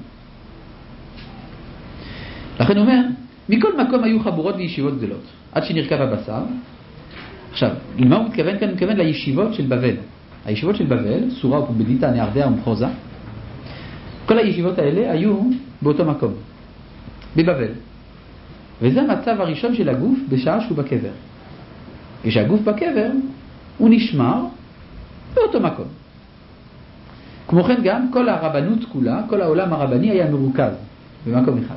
לכן הוא אומר מכל מקום היו חבורות וישיבות גדולות עד שנרכב הבשר. עכשיו, למה הוא מתכוון כאן? הוא מתכוון לישיבות של בבל. הישיבות של בבל, סורה ופומבדיתא, נהרדעא ומחוזה, כל הישיבות האלה היו באותו מקום, בבבל. וזה המצב הראשון של הגוף בשעה שהוא בקבר. כשהגוף בקבר הוא נשמר באותו מקום. כמו כן גם כל הרבנות כולה, כל העולם הרבני היה מרוכז במקום אחד.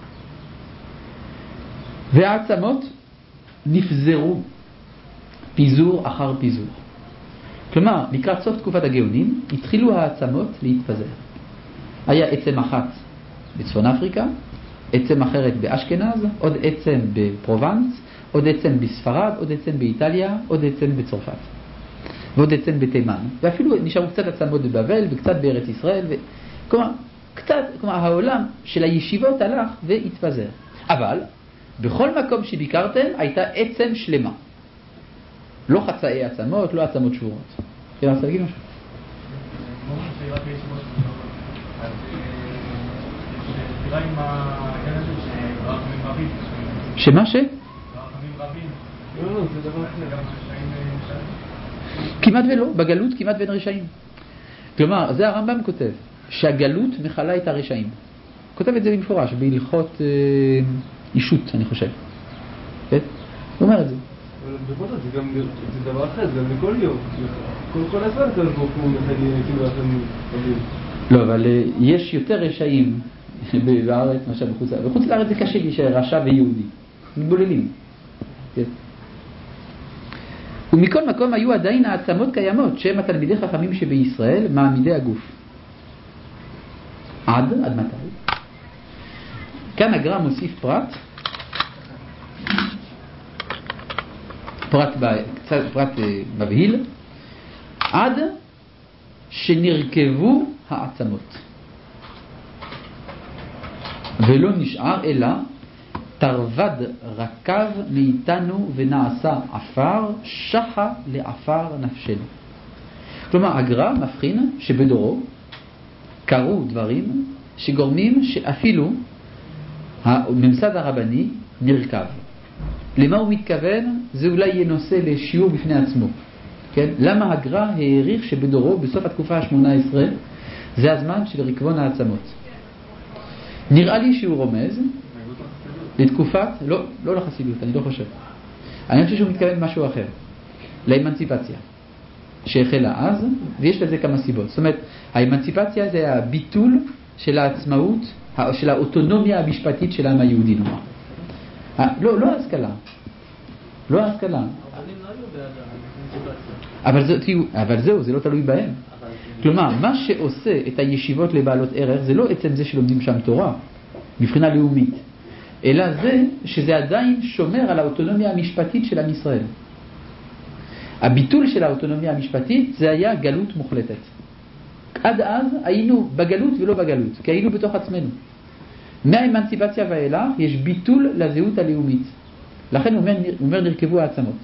והעצמות נפזרו פיזור אחר פיזור. כלומר, לקראת סוף תקופת הגאונים התחילו העצמות להתפזר. היה עצם אחת בצפון אפריקה, עצם אחרת באשכנז, עוד עצם בפרובנס, עוד עצם בספרד, עוד עצם באיטליה, עוד עצם בצרפת, ועוד עצם בתימן. ואפילו נשארו קצת עצמות בבבל וקצת בארץ ישראל. ו... כלומר, קצת, כלומר, העולם של הישיבות הלך והתפזר. אבל בכל מקום שביקרתם הייתה עצם שלמה. לא חצאי עצמות, לא עצמות שבורות. כן, רוצה להגיד משהו? אז תראה עם העניין הזה שרחמים רבים. שמה ש? רחמים רבים. לא, לא, זה דבר אחר. כמעט ולא, בגלות כמעט ואין רשעים. כלומר, זה הרמב"ם כותב, שהגלות מחלה את הרשעים. כותב את זה במפורש, בהלכות אה, אישות, אני חושב. כן? הוא אומר את זה. אבל בכל זאת, זה גם זה דבר אחר, זה גם לכל יום. כל כל הזמן הקדוש ברוך הוא מתים רחמים רבים. לא, אבל אה, יש יותר רשעים בארץ מאשר בחוץ לארץ. בחוץ לארץ זה קשה לי שרשע ויהודי. מתבוללים. כן? ומכל מקום היו עדיין העצמות קיימות, שהם התלמידי חכמים שבישראל מעמידי הגוף. עד, עד מתי? כאן הגר"א מוסיף פרט, פרט, קצת, פרט מבהיל, עד שנרכבו העצמות. ולא נשאר אלא תרבד רקב מאיתנו ונעשה עפר, שחה לעפר נפשנו. כלומר, הגר"א מבחין שבדורו קרו דברים שגורמים שאפילו הממסד הרבני נרכב. למה הוא מתכוון? זה אולי יהיה נושא לשיעור בפני עצמו. כן? למה הגר"א העריך שבדורו, בסוף התקופה ה-שמונה עשרה, זה הזמן של ריקבון העצמות? נראה לי שהוא רומז לתקופת, לא, לא לחסידות, אני לא חושב. אני חושב שהוא מתכוון משהו אחר, לאמנציפציה, שהחלה אז, ויש לזה כמה סיבות. זאת אומרת, האמנציפציה זה הביטול של העצמאות, של האוטונומיה המשפטית של העם היהודי, נאמר. לא, לא ההשכלה. לא ההשכלה. אבל, זה, אבל זהו, זה לא תלוי בהם. כלומר, מה שעושה את הישיבות לבעלות ערך, זה לא עצם זה שלומדים שם תורה, מבחינה לאומית, אלא זה שזה עדיין שומר על האוטונומיה המשפטית של עם ישראל. הביטול של האוטונומיה המשפטית זה היה גלות מוחלטת. עד אז היינו בגלות ולא בגלות, כי היינו בתוך עצמנו. מהאמנציפציה ואילך יש ביטול לזהות הלאומית. לכן הוא אומר, הוא אומר נרכבו העצמות.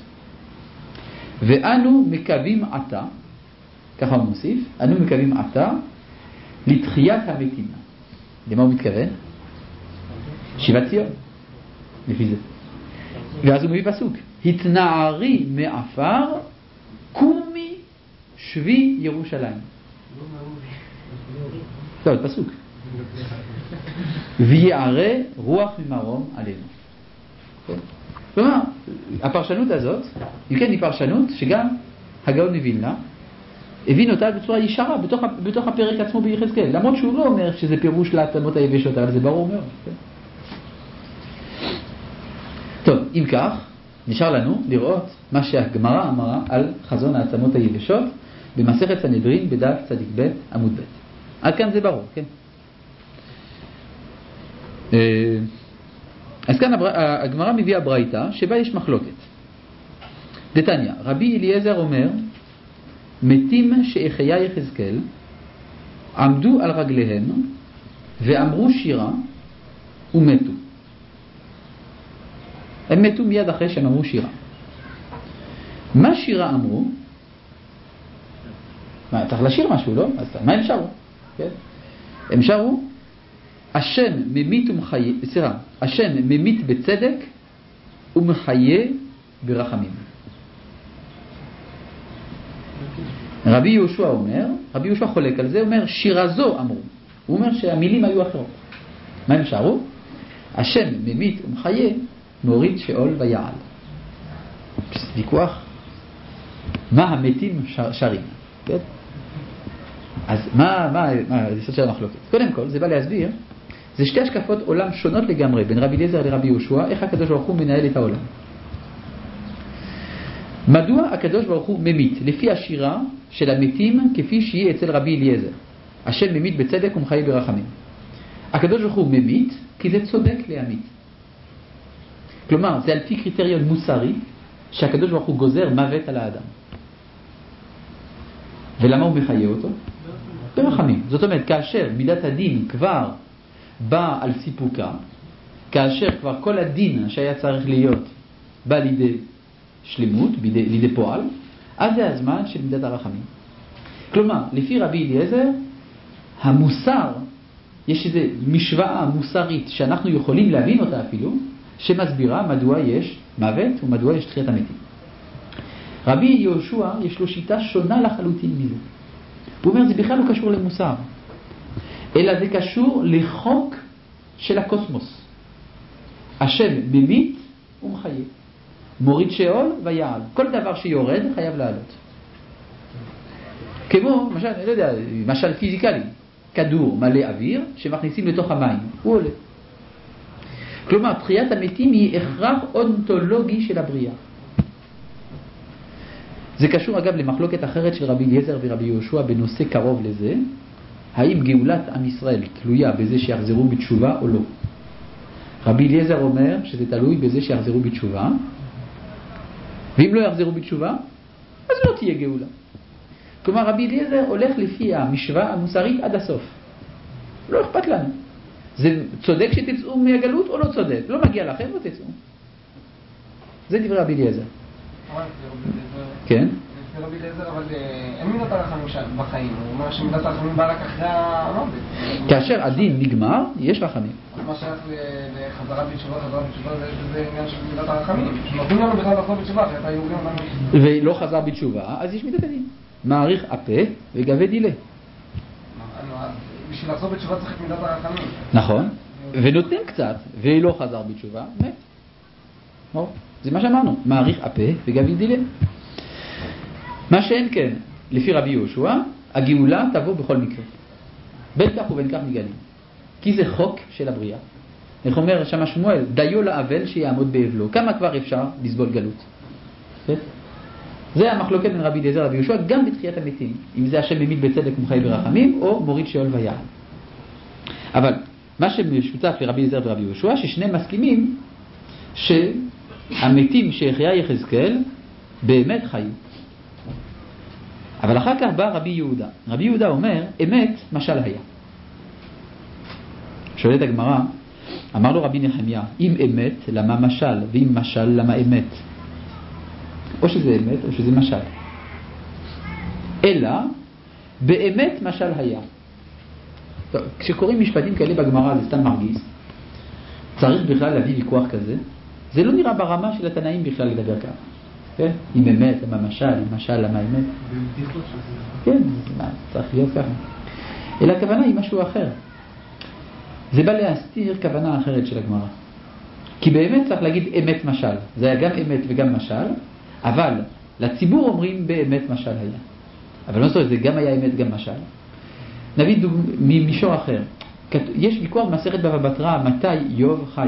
ואנו מקווים עתה, ככה הוא מוסיף, אנו מקווים עתה לתחיית המתים. למה הוא מתכוון? שיבת ציון, לפי זה. ואז הוא מביא פסוק, התנערי מעפר, קומי שבי ירושלים. לא, זה פסוק. ויערה רוח ממרום עלינו. כלומר, הפרשנות הזאת, אם כן, היא פרשנות שגם הגאון מווילנה הבין אותה בצורה ישרה בתוך, בתוך הפרק עצמו ביחזקאל, למרות שהוא לא אומר שזה פירוש לעצמות היבשות, אבל זה ברור מאוד. טוב, אם כך, נשאר לנו לראות מה שהגמרא אמרה על חזון העצמות היבשות במסכת סנהדרין בדף צדיק ב' עמוד ב'. עד כאן זה ברור, כן? אז כאן הגמרא מביאה ברייתא שבה יש מחלוקת. דתניא, רבי אליעזר אומר, מתים שהחיה יחזקאל עמדו על רגליהם ואמרו שירה ומתו. הם מתו מיד אחרי שהם אמרו שירה. מה שירה אמרו? מה, צריך לשיר משהו, לא? אז מה הם שרו? כן? הם שרו, השם ממית ומחיה, סליחה, השם ממית בצדק ומחיה ברחמים. רבי יהושע אומר, רבי יהושע חולק על זה, אומר שירה זו אמרו. הוא אומר שהמילים היו אחרות. מה הם שרו? השם ממית ומחיה מוריד שאול ויעל. ויכוח מה המתים שר, שרים, כן? אז מה, מה, מה, זה סוד של המחלוקת. קודם כל, זה בא להסביר, זה שתי השקפות עולם שונות לגמרי, בין רבי אליעזר לרבי יהושע, איך הקדוש ברוך הוא מנהל את העולם. מדוע הקדוש ברוך הוא ממית? לפי השירה של המתים, כפי שהיא אצל רבי אליעזר. השם ממית בצדק ומחיה ברחמים. הקדוש ברוך הוא ממית, כי זה צודק להמית. כלומר, זה על פי קריטריון מוסרי, שהקדוש ברוך הוא גוזר מוות על האדם. ולמה הוא מחיה אותו? ברחמים. זאת אומרת, כאשר מידת הדין כבר בא על סיפוקה, כאשר כבר כל הדין שהיה צריך להיות בא לידי שלמות, לידי, לידי פועל, אז זה הזמן של מידת הרחמים. כלומר, לפי רבי אליעזר, המוסר, יש איזו משוואה מוסרית שאנחנו יכולים להבין אותה אפילו, שמסבירה מדוע יש מוות ומדוע יש תחיית המתים. רבי יהושע יש לו שיטה שונה לחלוטין מזה. הוא אומר, זה בכלל לא קשור למוסר, אלא זה קשור לחוק של הקוסמוס. השם ממית ומחיה, מוריד שאול ויעל. כל דבר שיורד חייב לעלות. כמו, משל, אני לא יודע, משל פיזיקלי, כדור מלא אוויר שמכניסים לתוך המים, הוא עולה. כלומר, תחיית המתים היא הכרח אונתולוגי של הבריאה. זה קשור אגב למחלוקת אחרת של רבי אליעזר ורבי יהושע בנושא קרוב לזה, האם גאולת עם ישראל תלויה בזה שיחזרו בתשובה או לא. רבי אליעזר אומר שזה תלוי בזה שיחזרו בתשובה, ואם לא יחזרו בתשובה, אז לא תהיה גאולה. כלומר, רבי אליעזר הולך לפי המשוואה המוסרית עד הסוף. לא אכפת לנו. זה צודק שתצאו מהגלות או לא צודק? לא מגיע לכם או תצאו. זה דברי רבי אליעזר. כן? זה רבי אליעזר, אבל אין מידת הרחמים בחיים. הוא אומר שמידת הרחמים באה רק אחרי המוות. כאשר הדין נגמר, יש רחמים. אז מה שייך לחזרה בתשובה, חזרה בתשובה, זה עניין של מידת הרחמים. שנותנים לנו בכלל לחזור בתשובה, אחרת היו גם לנו... ולא חזר בתשובה, אז יש מידת הדין. מעריך הפה וגבה דילה. בשביל לחזור בתשובה צריך את מידת הרחמים. נכון. ונותנים קצת, והיא לא חזר בתשובה, מת. זה מה שאמרנו, מעריך הפה וגבה דילה. מה שאין כן, לפי רבי יהושע, הגאולה תבוא בכל מקרה. בין כך ובין כך מגלים. כי זה חוק של הבריאה. איך אומר שמה שמואל, דיו לאבל שיעמוד באבלו. כמה כבר אפשר לסבול גלות? זה המחלוקת בין רבי אליעזר ורבי יהושע, גם בתחיית המתים. אם זה השם ממית בצדק ומחיה ברחמים, או מוריד שאול ויעל. אבל מה שמשותף לרבי אליעזר ורבי יהושע, ששני מסכימים שהמתים שהחיה יחזקאל באמת חיו. אבל אחר כך בא רבי יהודה. רבי יהודה אומר, אמת משל היה. שואלת הגמרא, אמר לו רבי נחמיה, אם אמת, למה משל? ואם משל, למה אמת? או שזה אמת, או שזה משל. אלא, באמת משל היה. טוב, כשקוראים משפטים כאלה בגמרא, זה סתם מרגיז. צריך בכלל להביא ויכוח כזה. זה לא נראה ברמה של התנאים בכלל לדבר ככה. כן? אם אמת, למה משל, אם משל, למה אמת. כן, צריך להיות ככה. אלא הכוונה היא משהו אחר. זה בא להסתיר כוונה אחרת של הגמרא. כי באמת צריך להגיד אמת משל. זה היה גם אמת וגם משל, אבל לציבור אומרים באמת משל היה. אבל לא זאת, זה גם היה אמת גם משל. נביא דוג... ממישור אחר. יש ויכוח במסכת בבא בתרא מתי איוב חי.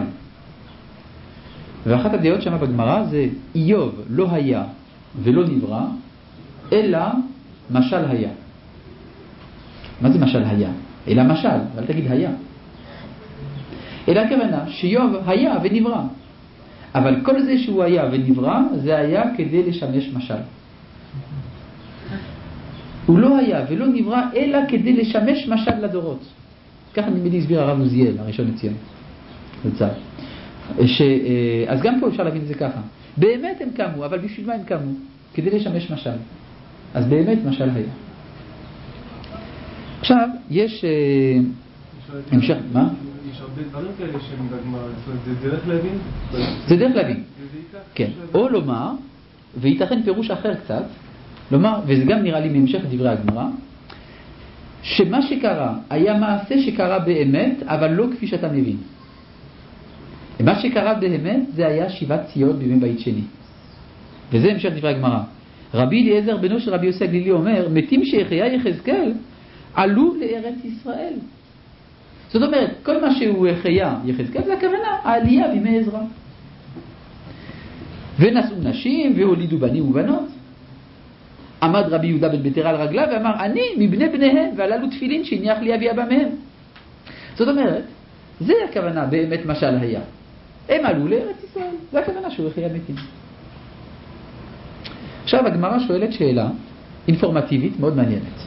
ואחת הדעות שמה בגמרא זה איוב לא היה ולא נברא, אלא משל היה. מה זה משל היה? אלא משל, אבל תגיד היה. אלא הכוונה שאיוב היה ונברא. אבל כל זה שהוא היה ונברא, זה היה כדי לשמש משל. הוא לא היה ולא נברא, אלא כדי לשמש משל לדורות. ככה נמידי הסביר הרב עוזיאל, הראשון לציון. ש... אז גם פה אפשר להבין את זה ככה. באמת הם קמו, אבל בשביל מה הם קמו? כדי לשמש משל. אז באמת משל היה. עכשיו, יש המשך, מה? יש הרבה דברים כאלה שהם בגמרא, זה דרך להבין? זה דרך להבין. כן. או לומר, וייתכן פירוש אחר קצת, לומר, וזה גם נראה לי מהמשך דברי הגמרא, שמה שקרה היה מעשה שקרה באמת, אבל לא כפי שאתה מבין. מה שקרה באמת זה היה שיבת ציון בימי בית שני. וזה המשך דברי הגמרא. רבי אליעזר בנו של רבי יוסי הגלילי אומר, מתים שהחיה יחזקאל עלו לארץ ישראל. זאת אומרת, כל מה שהוא החיה יחזקאל זה הכוונה, העלייה בימי עזרא. ונשאו נשים והולידו בנים ובנות. עמד רבי יהודה בן בתרא על רגליו ואמר, אני מבני בניהם, והללו תפילין שהניח לי אבי אבא מהם. זאת אומרת, זה הכוונה באמת משל היה. הם עלו לארץ ישראל, זה הכוונה שהוא החיה מתים. עכשיו הגמרא שואלת שאלה אינפורמטיבית מאוד מעניינת.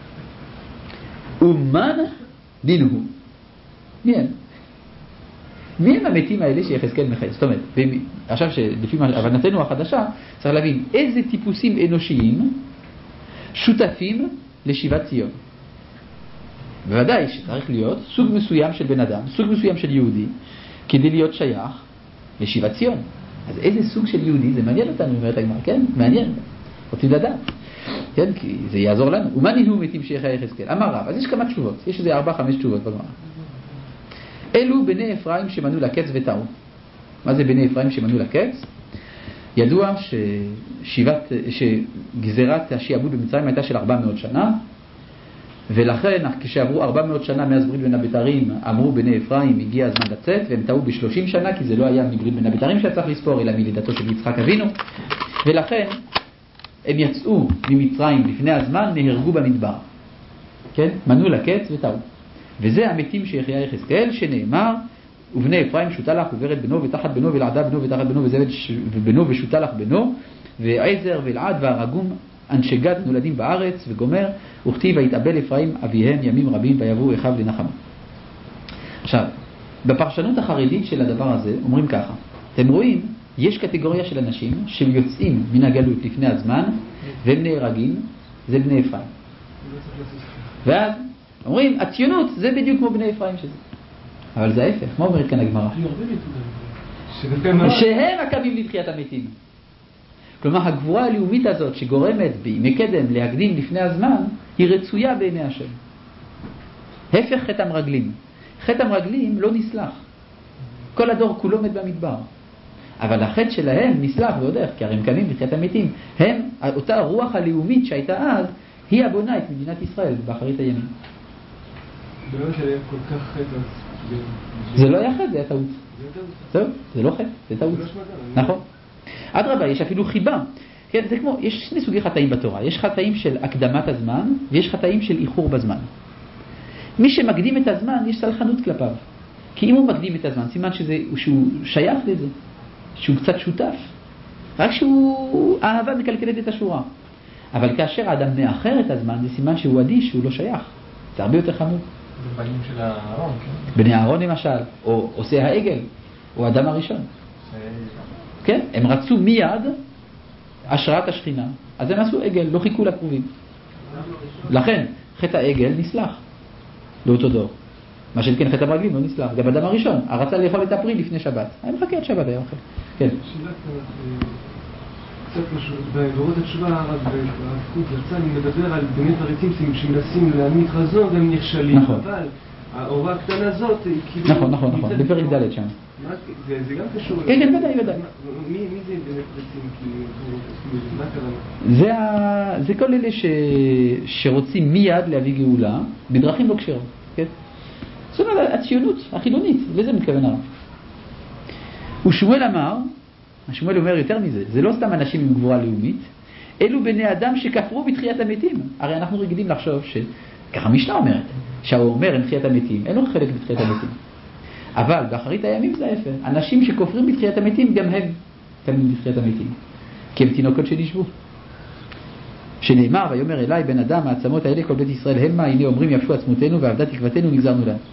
ומן דין הוא? מי הם? מי הם המתים האלה שיחזקאל מחיה? זאת אומרת, עכשיו שלפי הבנתנו החדשה, צריך להבין איזה טיפוסים אנושיים שותפים לשיבת ציון. בוודאי שצריך להיות סוג מסוים של בן אדם, סוג מסוים של יהודי, כדי להיות שייך לשיבת ציון. אז איזה סוג של יהודי? זה מעניין אותנו, אומרת הגמרא, כן? מעניין. רוצים לדעת. כן? כי זה יעזור לנו. ומה נהיו מתים שיחיה יחזקאל? אמר רב. אז יש כמה תשובות. יש איזה ארבע, חמש תשובות בגמרא. אלו בני אפרים שמנו לקץ וטעו. מה זה בני אפרים שמנו לקץ? ידוע ששיבת, שגזירת השיעבוד במצרים הייתה של ארבע מאות שנה, ולכן כשעברו ארבע מאות שנה מאז ברית בין הבתרים, אמרו בני אפרים הגיע הזמן לצאת, והם טעו ב-שלושים שנה, כי זה לא היה מברית בין הבתרים שצריך לספור, אלא מלידתו של יצחק אבינו, ולכן הם יצאו ממצרים לפני הזמן, נהרגו במדבר. כן? מנו לקץ וטעו. וזה המתים שיחיה יחזקאל, שנאמר, ובני אפרים שותה לך וברד בנו ותחת בנו ולעדה בנו ותחת בנו וזבד בנו ושותה לך בנו, ועזר ולעד והרגום אנשי גד נולדים בארץ, וגומר, וכתיב ויתאבל אפרים אביהם ימים רבים ויבואו אחיו לנחמו. עכשיו, בפרשנות החרדית של הדבר הזה אומרים ככה, אתם רואים, יש קטגוריה של אנשים שיוצאים מן הגלות לפני הזמן והם נהרגים, זה בני אפרים. ואז אומרים, הציונות זה בדיוק כמו בני אפרים שזה. אבל זה ההפך, מה אומרת כאן הגמרא? שהם הקווים לתחיית המתים. כלומר, הגבורה הלאומית הזאת שגורמת בי מקדם להקדים לפני הזמן, היא רצויה בעיני השם. הפך חטא המרגלים. חטא המרגלים לא נסלח. כל הדור כולו מת במדבר. אבל החטא שלהם נסלח ועוד איך, כי הרי הם קמים לתחיית המתים. הם, אותה הרוח הלאומית שהייתה אז, היא הבונה את מדינת ישראל באחרית הימים. באמת היה כל כך חטא. זה לא היה חטא, זה היה טעות. זהו, זה לא חטא, זה טעות. נכון. אדרבה, יש אפילו חיבה. כן, זה כמו, יש שני סוגי חטאים בתורה. יש חטאים של הקדמת הזמן, ויש חטאים של איחור בזמן. מי שמקדים את הזמן, יש סלחנות כלפיו. כי אם הוא מקדים את הזמן, סימן שזה, שהוא שייך לזה. שהוא קצת שותף. רק שהוא, האהבה מקלקלת את השורה. אבל כאשר האדם מאחר את הזמן, זה סימן שהוא אדיש, שהוא לא שייך. זה הרבה יותר חמור. זה בנים של הארון, כן? בני הארון למשל, או עושה העגל, או האדם הראשון. כן? הם רצו מיד השראת השכינה, אז הם עשו עגל, לא חיכו לקרובים. לכן, חטא העגל נסלח לאותו דור. מה שכן חטא המרגלים לא נסלח. גם אדם הראשון, הרצה לאכול את הפרי לפני שבת. היה מחכה את שבת, היה אוכל. כן. שאלה קצת משהו, בעבורות התשובה הרב והאבקות יצא, אני מדבר על באמת הריצים שמנסים להעמיד חזון והם נכשלים. נכון. אבל ההוראה הקטנה הזאת היא כאילו... נכון, נכון, נכון. בפרק ד' שם. זה גם קשור... כן, כן, ודאי, ודאי. מי זה באמת רצים? מה הכוונה? זה כל אלה שרוצים מיד להביא גאולה בדרכים לא כשרות. כן? זאת אומרת, הציונות החילונית, לזה מתכוון הרב. ושמואל אמר, השמואל אומר יותר מזה, זה לא סתם אנשים עם גבורה לאומית, אלו בני אדם שכפרו בתחיית המתים. הרי אנחנו רגילים לחשוב ש... ככה המשנה אומרת, שהוא אומר אין תחיית המתים, אין לו חלק בתחיית המתים. אבל באחרית הימים זה ההפך. אנשים שכופרים בתחיית המתים, גם הם קמים בתחיית המתים. כי הם תינוקות שנשבו. שנאמר, ויאמר אליי בן אדם, העצמות האלה כל בית ישראל המה, הנה אומרים יפשו עצמותינו ועבדה תקוותנו נגזרנו להם.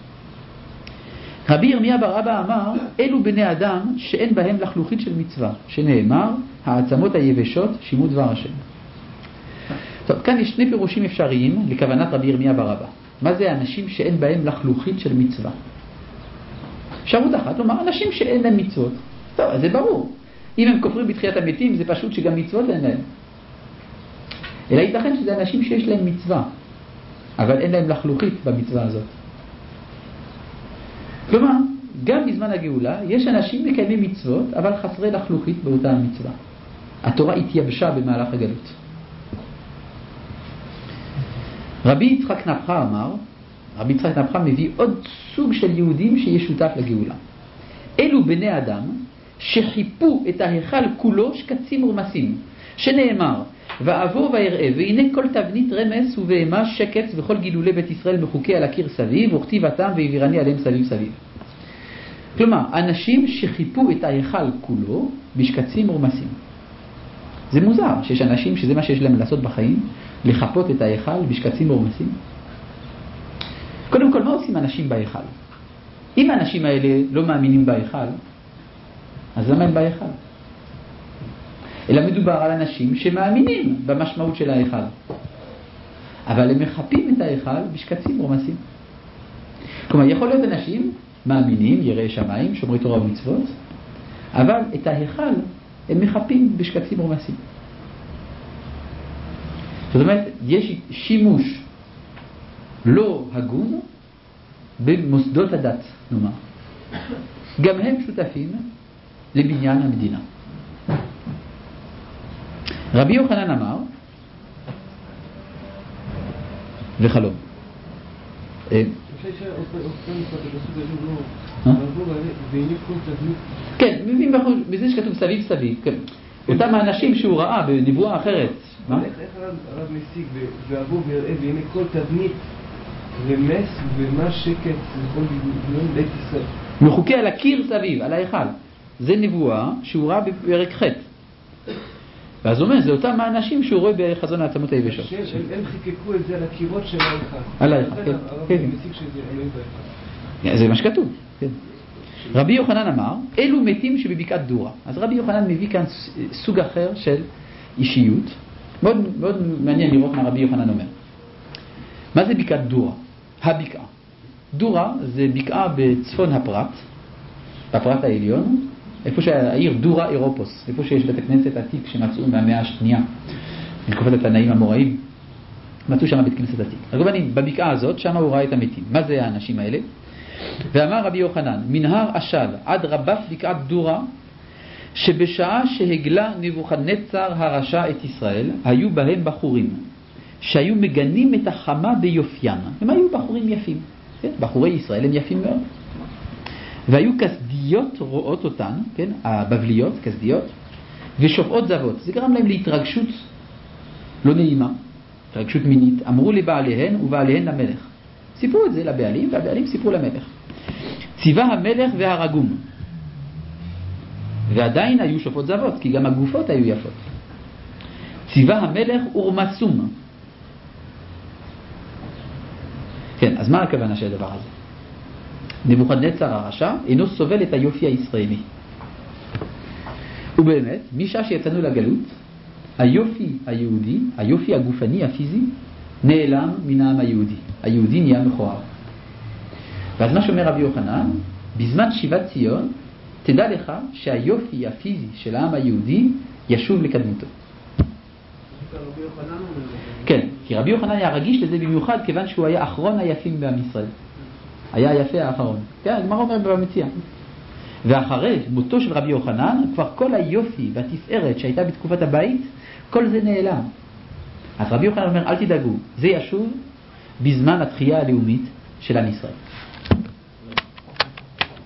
רבי ירמיה בר אבא אמר, אלו בני אדם שאין בהם לחלוכית של מצווה, שנאמר, העצמות היבשות שימו דבר השם. טוב, כאן יש שני פירושים אפשריים לכוונת רבי ירמיה בר אבא. מה זה האנשים שאין בהם לחלוכית של מצווה? אפשרות אחת, לומר, אנשים שאין להם מצוות. טוב, אז זה ברור. אם הם כופרים בתחיית המתים, זה פשוט שגם מצוות אין להם. אלא ייתכן שזה אנשים שיש להם מצווה, אבל אין להם לחלוכית במצווה הזאת. כלומר, גם בזמן הגאולה, יש אנשים מקיימים מצוות, אבל חסרי לחלוכית באותה המצווה. התורה התייבשה במהלך הגלות. רבי יצחק נפחא אמר, רבי יצחק נפחא מביא עוד סוג של יהודים שיהיה שותף לגאולה. אלו בני אדם שחיפו את ההיכל כולו שקצים ורמסים, שנאמר, ואבוא ואראה, והנה כל תבנית רמס ובהמה שקץ וכל גילולי בית ישראל מחוקי על הקיר סביב, וכתיב התם והעבירני עליהם סביב סביב. כלומר, אנשים שחיפו את ההיכל כולו בשקצים ורמסים. זה מוזר שיש אנשים שזה מה שיש להם לעשות בחיים, לחפות את ההיכל בשקצים ורמסים. קודם כל, מה עושים אנשים בהיכל? אם האנשים האלה לא מאמינים בהיכל, אז למה הם בהיכל? אלא מדובר על אנשים שמאמינים במשמעות של ההיכל. אבל הם מחפים את ההיכל בשקצים רומסים. כלומר, יכול להיות אנשים מאמינים, יראי שמיים, שומרי תורה ומצוות, אבל את ההיכל הם מחפים בשקצים רומסים. זאת אומרת, יש שימוש לא הגון במוסדות הדת, נאמר. גם הם שותפים לבניין המדינה. רבי יוחנן אמר, וחלום. כן, מבין בזה שכתוב סביב סביב, אותם האנשים שהוא ראה בנבואה אחרת. איך הרב משיג ואבוא ויראה והנה כל תבנית ומס ומה שקט לכל בית ישראל מחוקי על הקיר סביב, על ההיכל. זה נבואה שהוא ראה בפרק ח'. ואז הוא אומר, זה אותם האנשים שהוא רואה בחזון העצמות היבשות. הם חיקקו את זה על הקירות של ההיכל. על ההיכל, כן. הרב משיג שזה אלוהים בהיכל. זה מה שכתוב, כן. רבי יוחנן אמר, אלו מתים שבבקעת דורה. אז רבי יוחנן מביא כאן סוג אחר של אישיות. מאוד, מאוד מעניין לראות מה רבי יוחנן אומר. מה זה בקעת דורה? הבקעה. דורה זה בקעה בצפון הפרת, בפרת העליון, איפה שהעיר דורה אירופוס, איפה שיש בית הכנסת עתיק שמצאו מהמאה השנייה, בתקופת התנאים המוראים, מצאו שם בית כנסת עתיק. הרבנים, בבקעה הזאת, שם הוא ראה את המתים. מה זה האנשים האלה? ואמר רבי יוחנן, מנהר אשל עד רבת בקעת דורה, שבשעה שהגלה נבוכדנצר הרשע את ישראל, היו בהם בחורים, שהיו מגנים את החמה ביופיין. הם היו בחורים יפים. כן? בחורי ישראל הם יפים מאוד. והיו כסדיות רואות אותן, כן? הבבליות, כסדיות, ושופעות זבות. זה גרם להם להתרגשות לא נעימה, התרגשות מינית. אמרו לבעליהן ובעליהן למלך. סיפרו את זה לבעלים, והבעלים סיפרו למלך. ציווה המלך והרגום. ועדיין היו שופעות זבות, כי גם הגופות היו יפות. ציווה המלך ורמסום. כן, אז מה הכוונה של הדבר הזה? נבוכדנצר הרשע אינו סובל את היופי הישראלי. ובאמת, משעה שיצאנו לגלות, היופי היהודי, היופי הגופני הפיזי, נעלם מן העם היהודי. היהודי נהיה מכוער. ואז מה שאומר רבי יוחנן, בזמן שיבת ציון, תדע לך שהיופי הפיזי של העם היהודי ישוב לקדמותו. כן, כי רבי יוחנן היה רגיש לזה במיוחד כיוון שהוא היה אחרון היפים בעם ישראל. היה היפה האחרון. כן, הגמרא אומר במציאה. ואחרי מותו של רבי יוחנן, כבר כל היופי והתפארת שהייתה בתקופת הבית, כל זה נעלם. אז רבי יוחנן אומר, אל תדאגו, זה ישוב בזמן התחייה הלאומית של עם ישראל.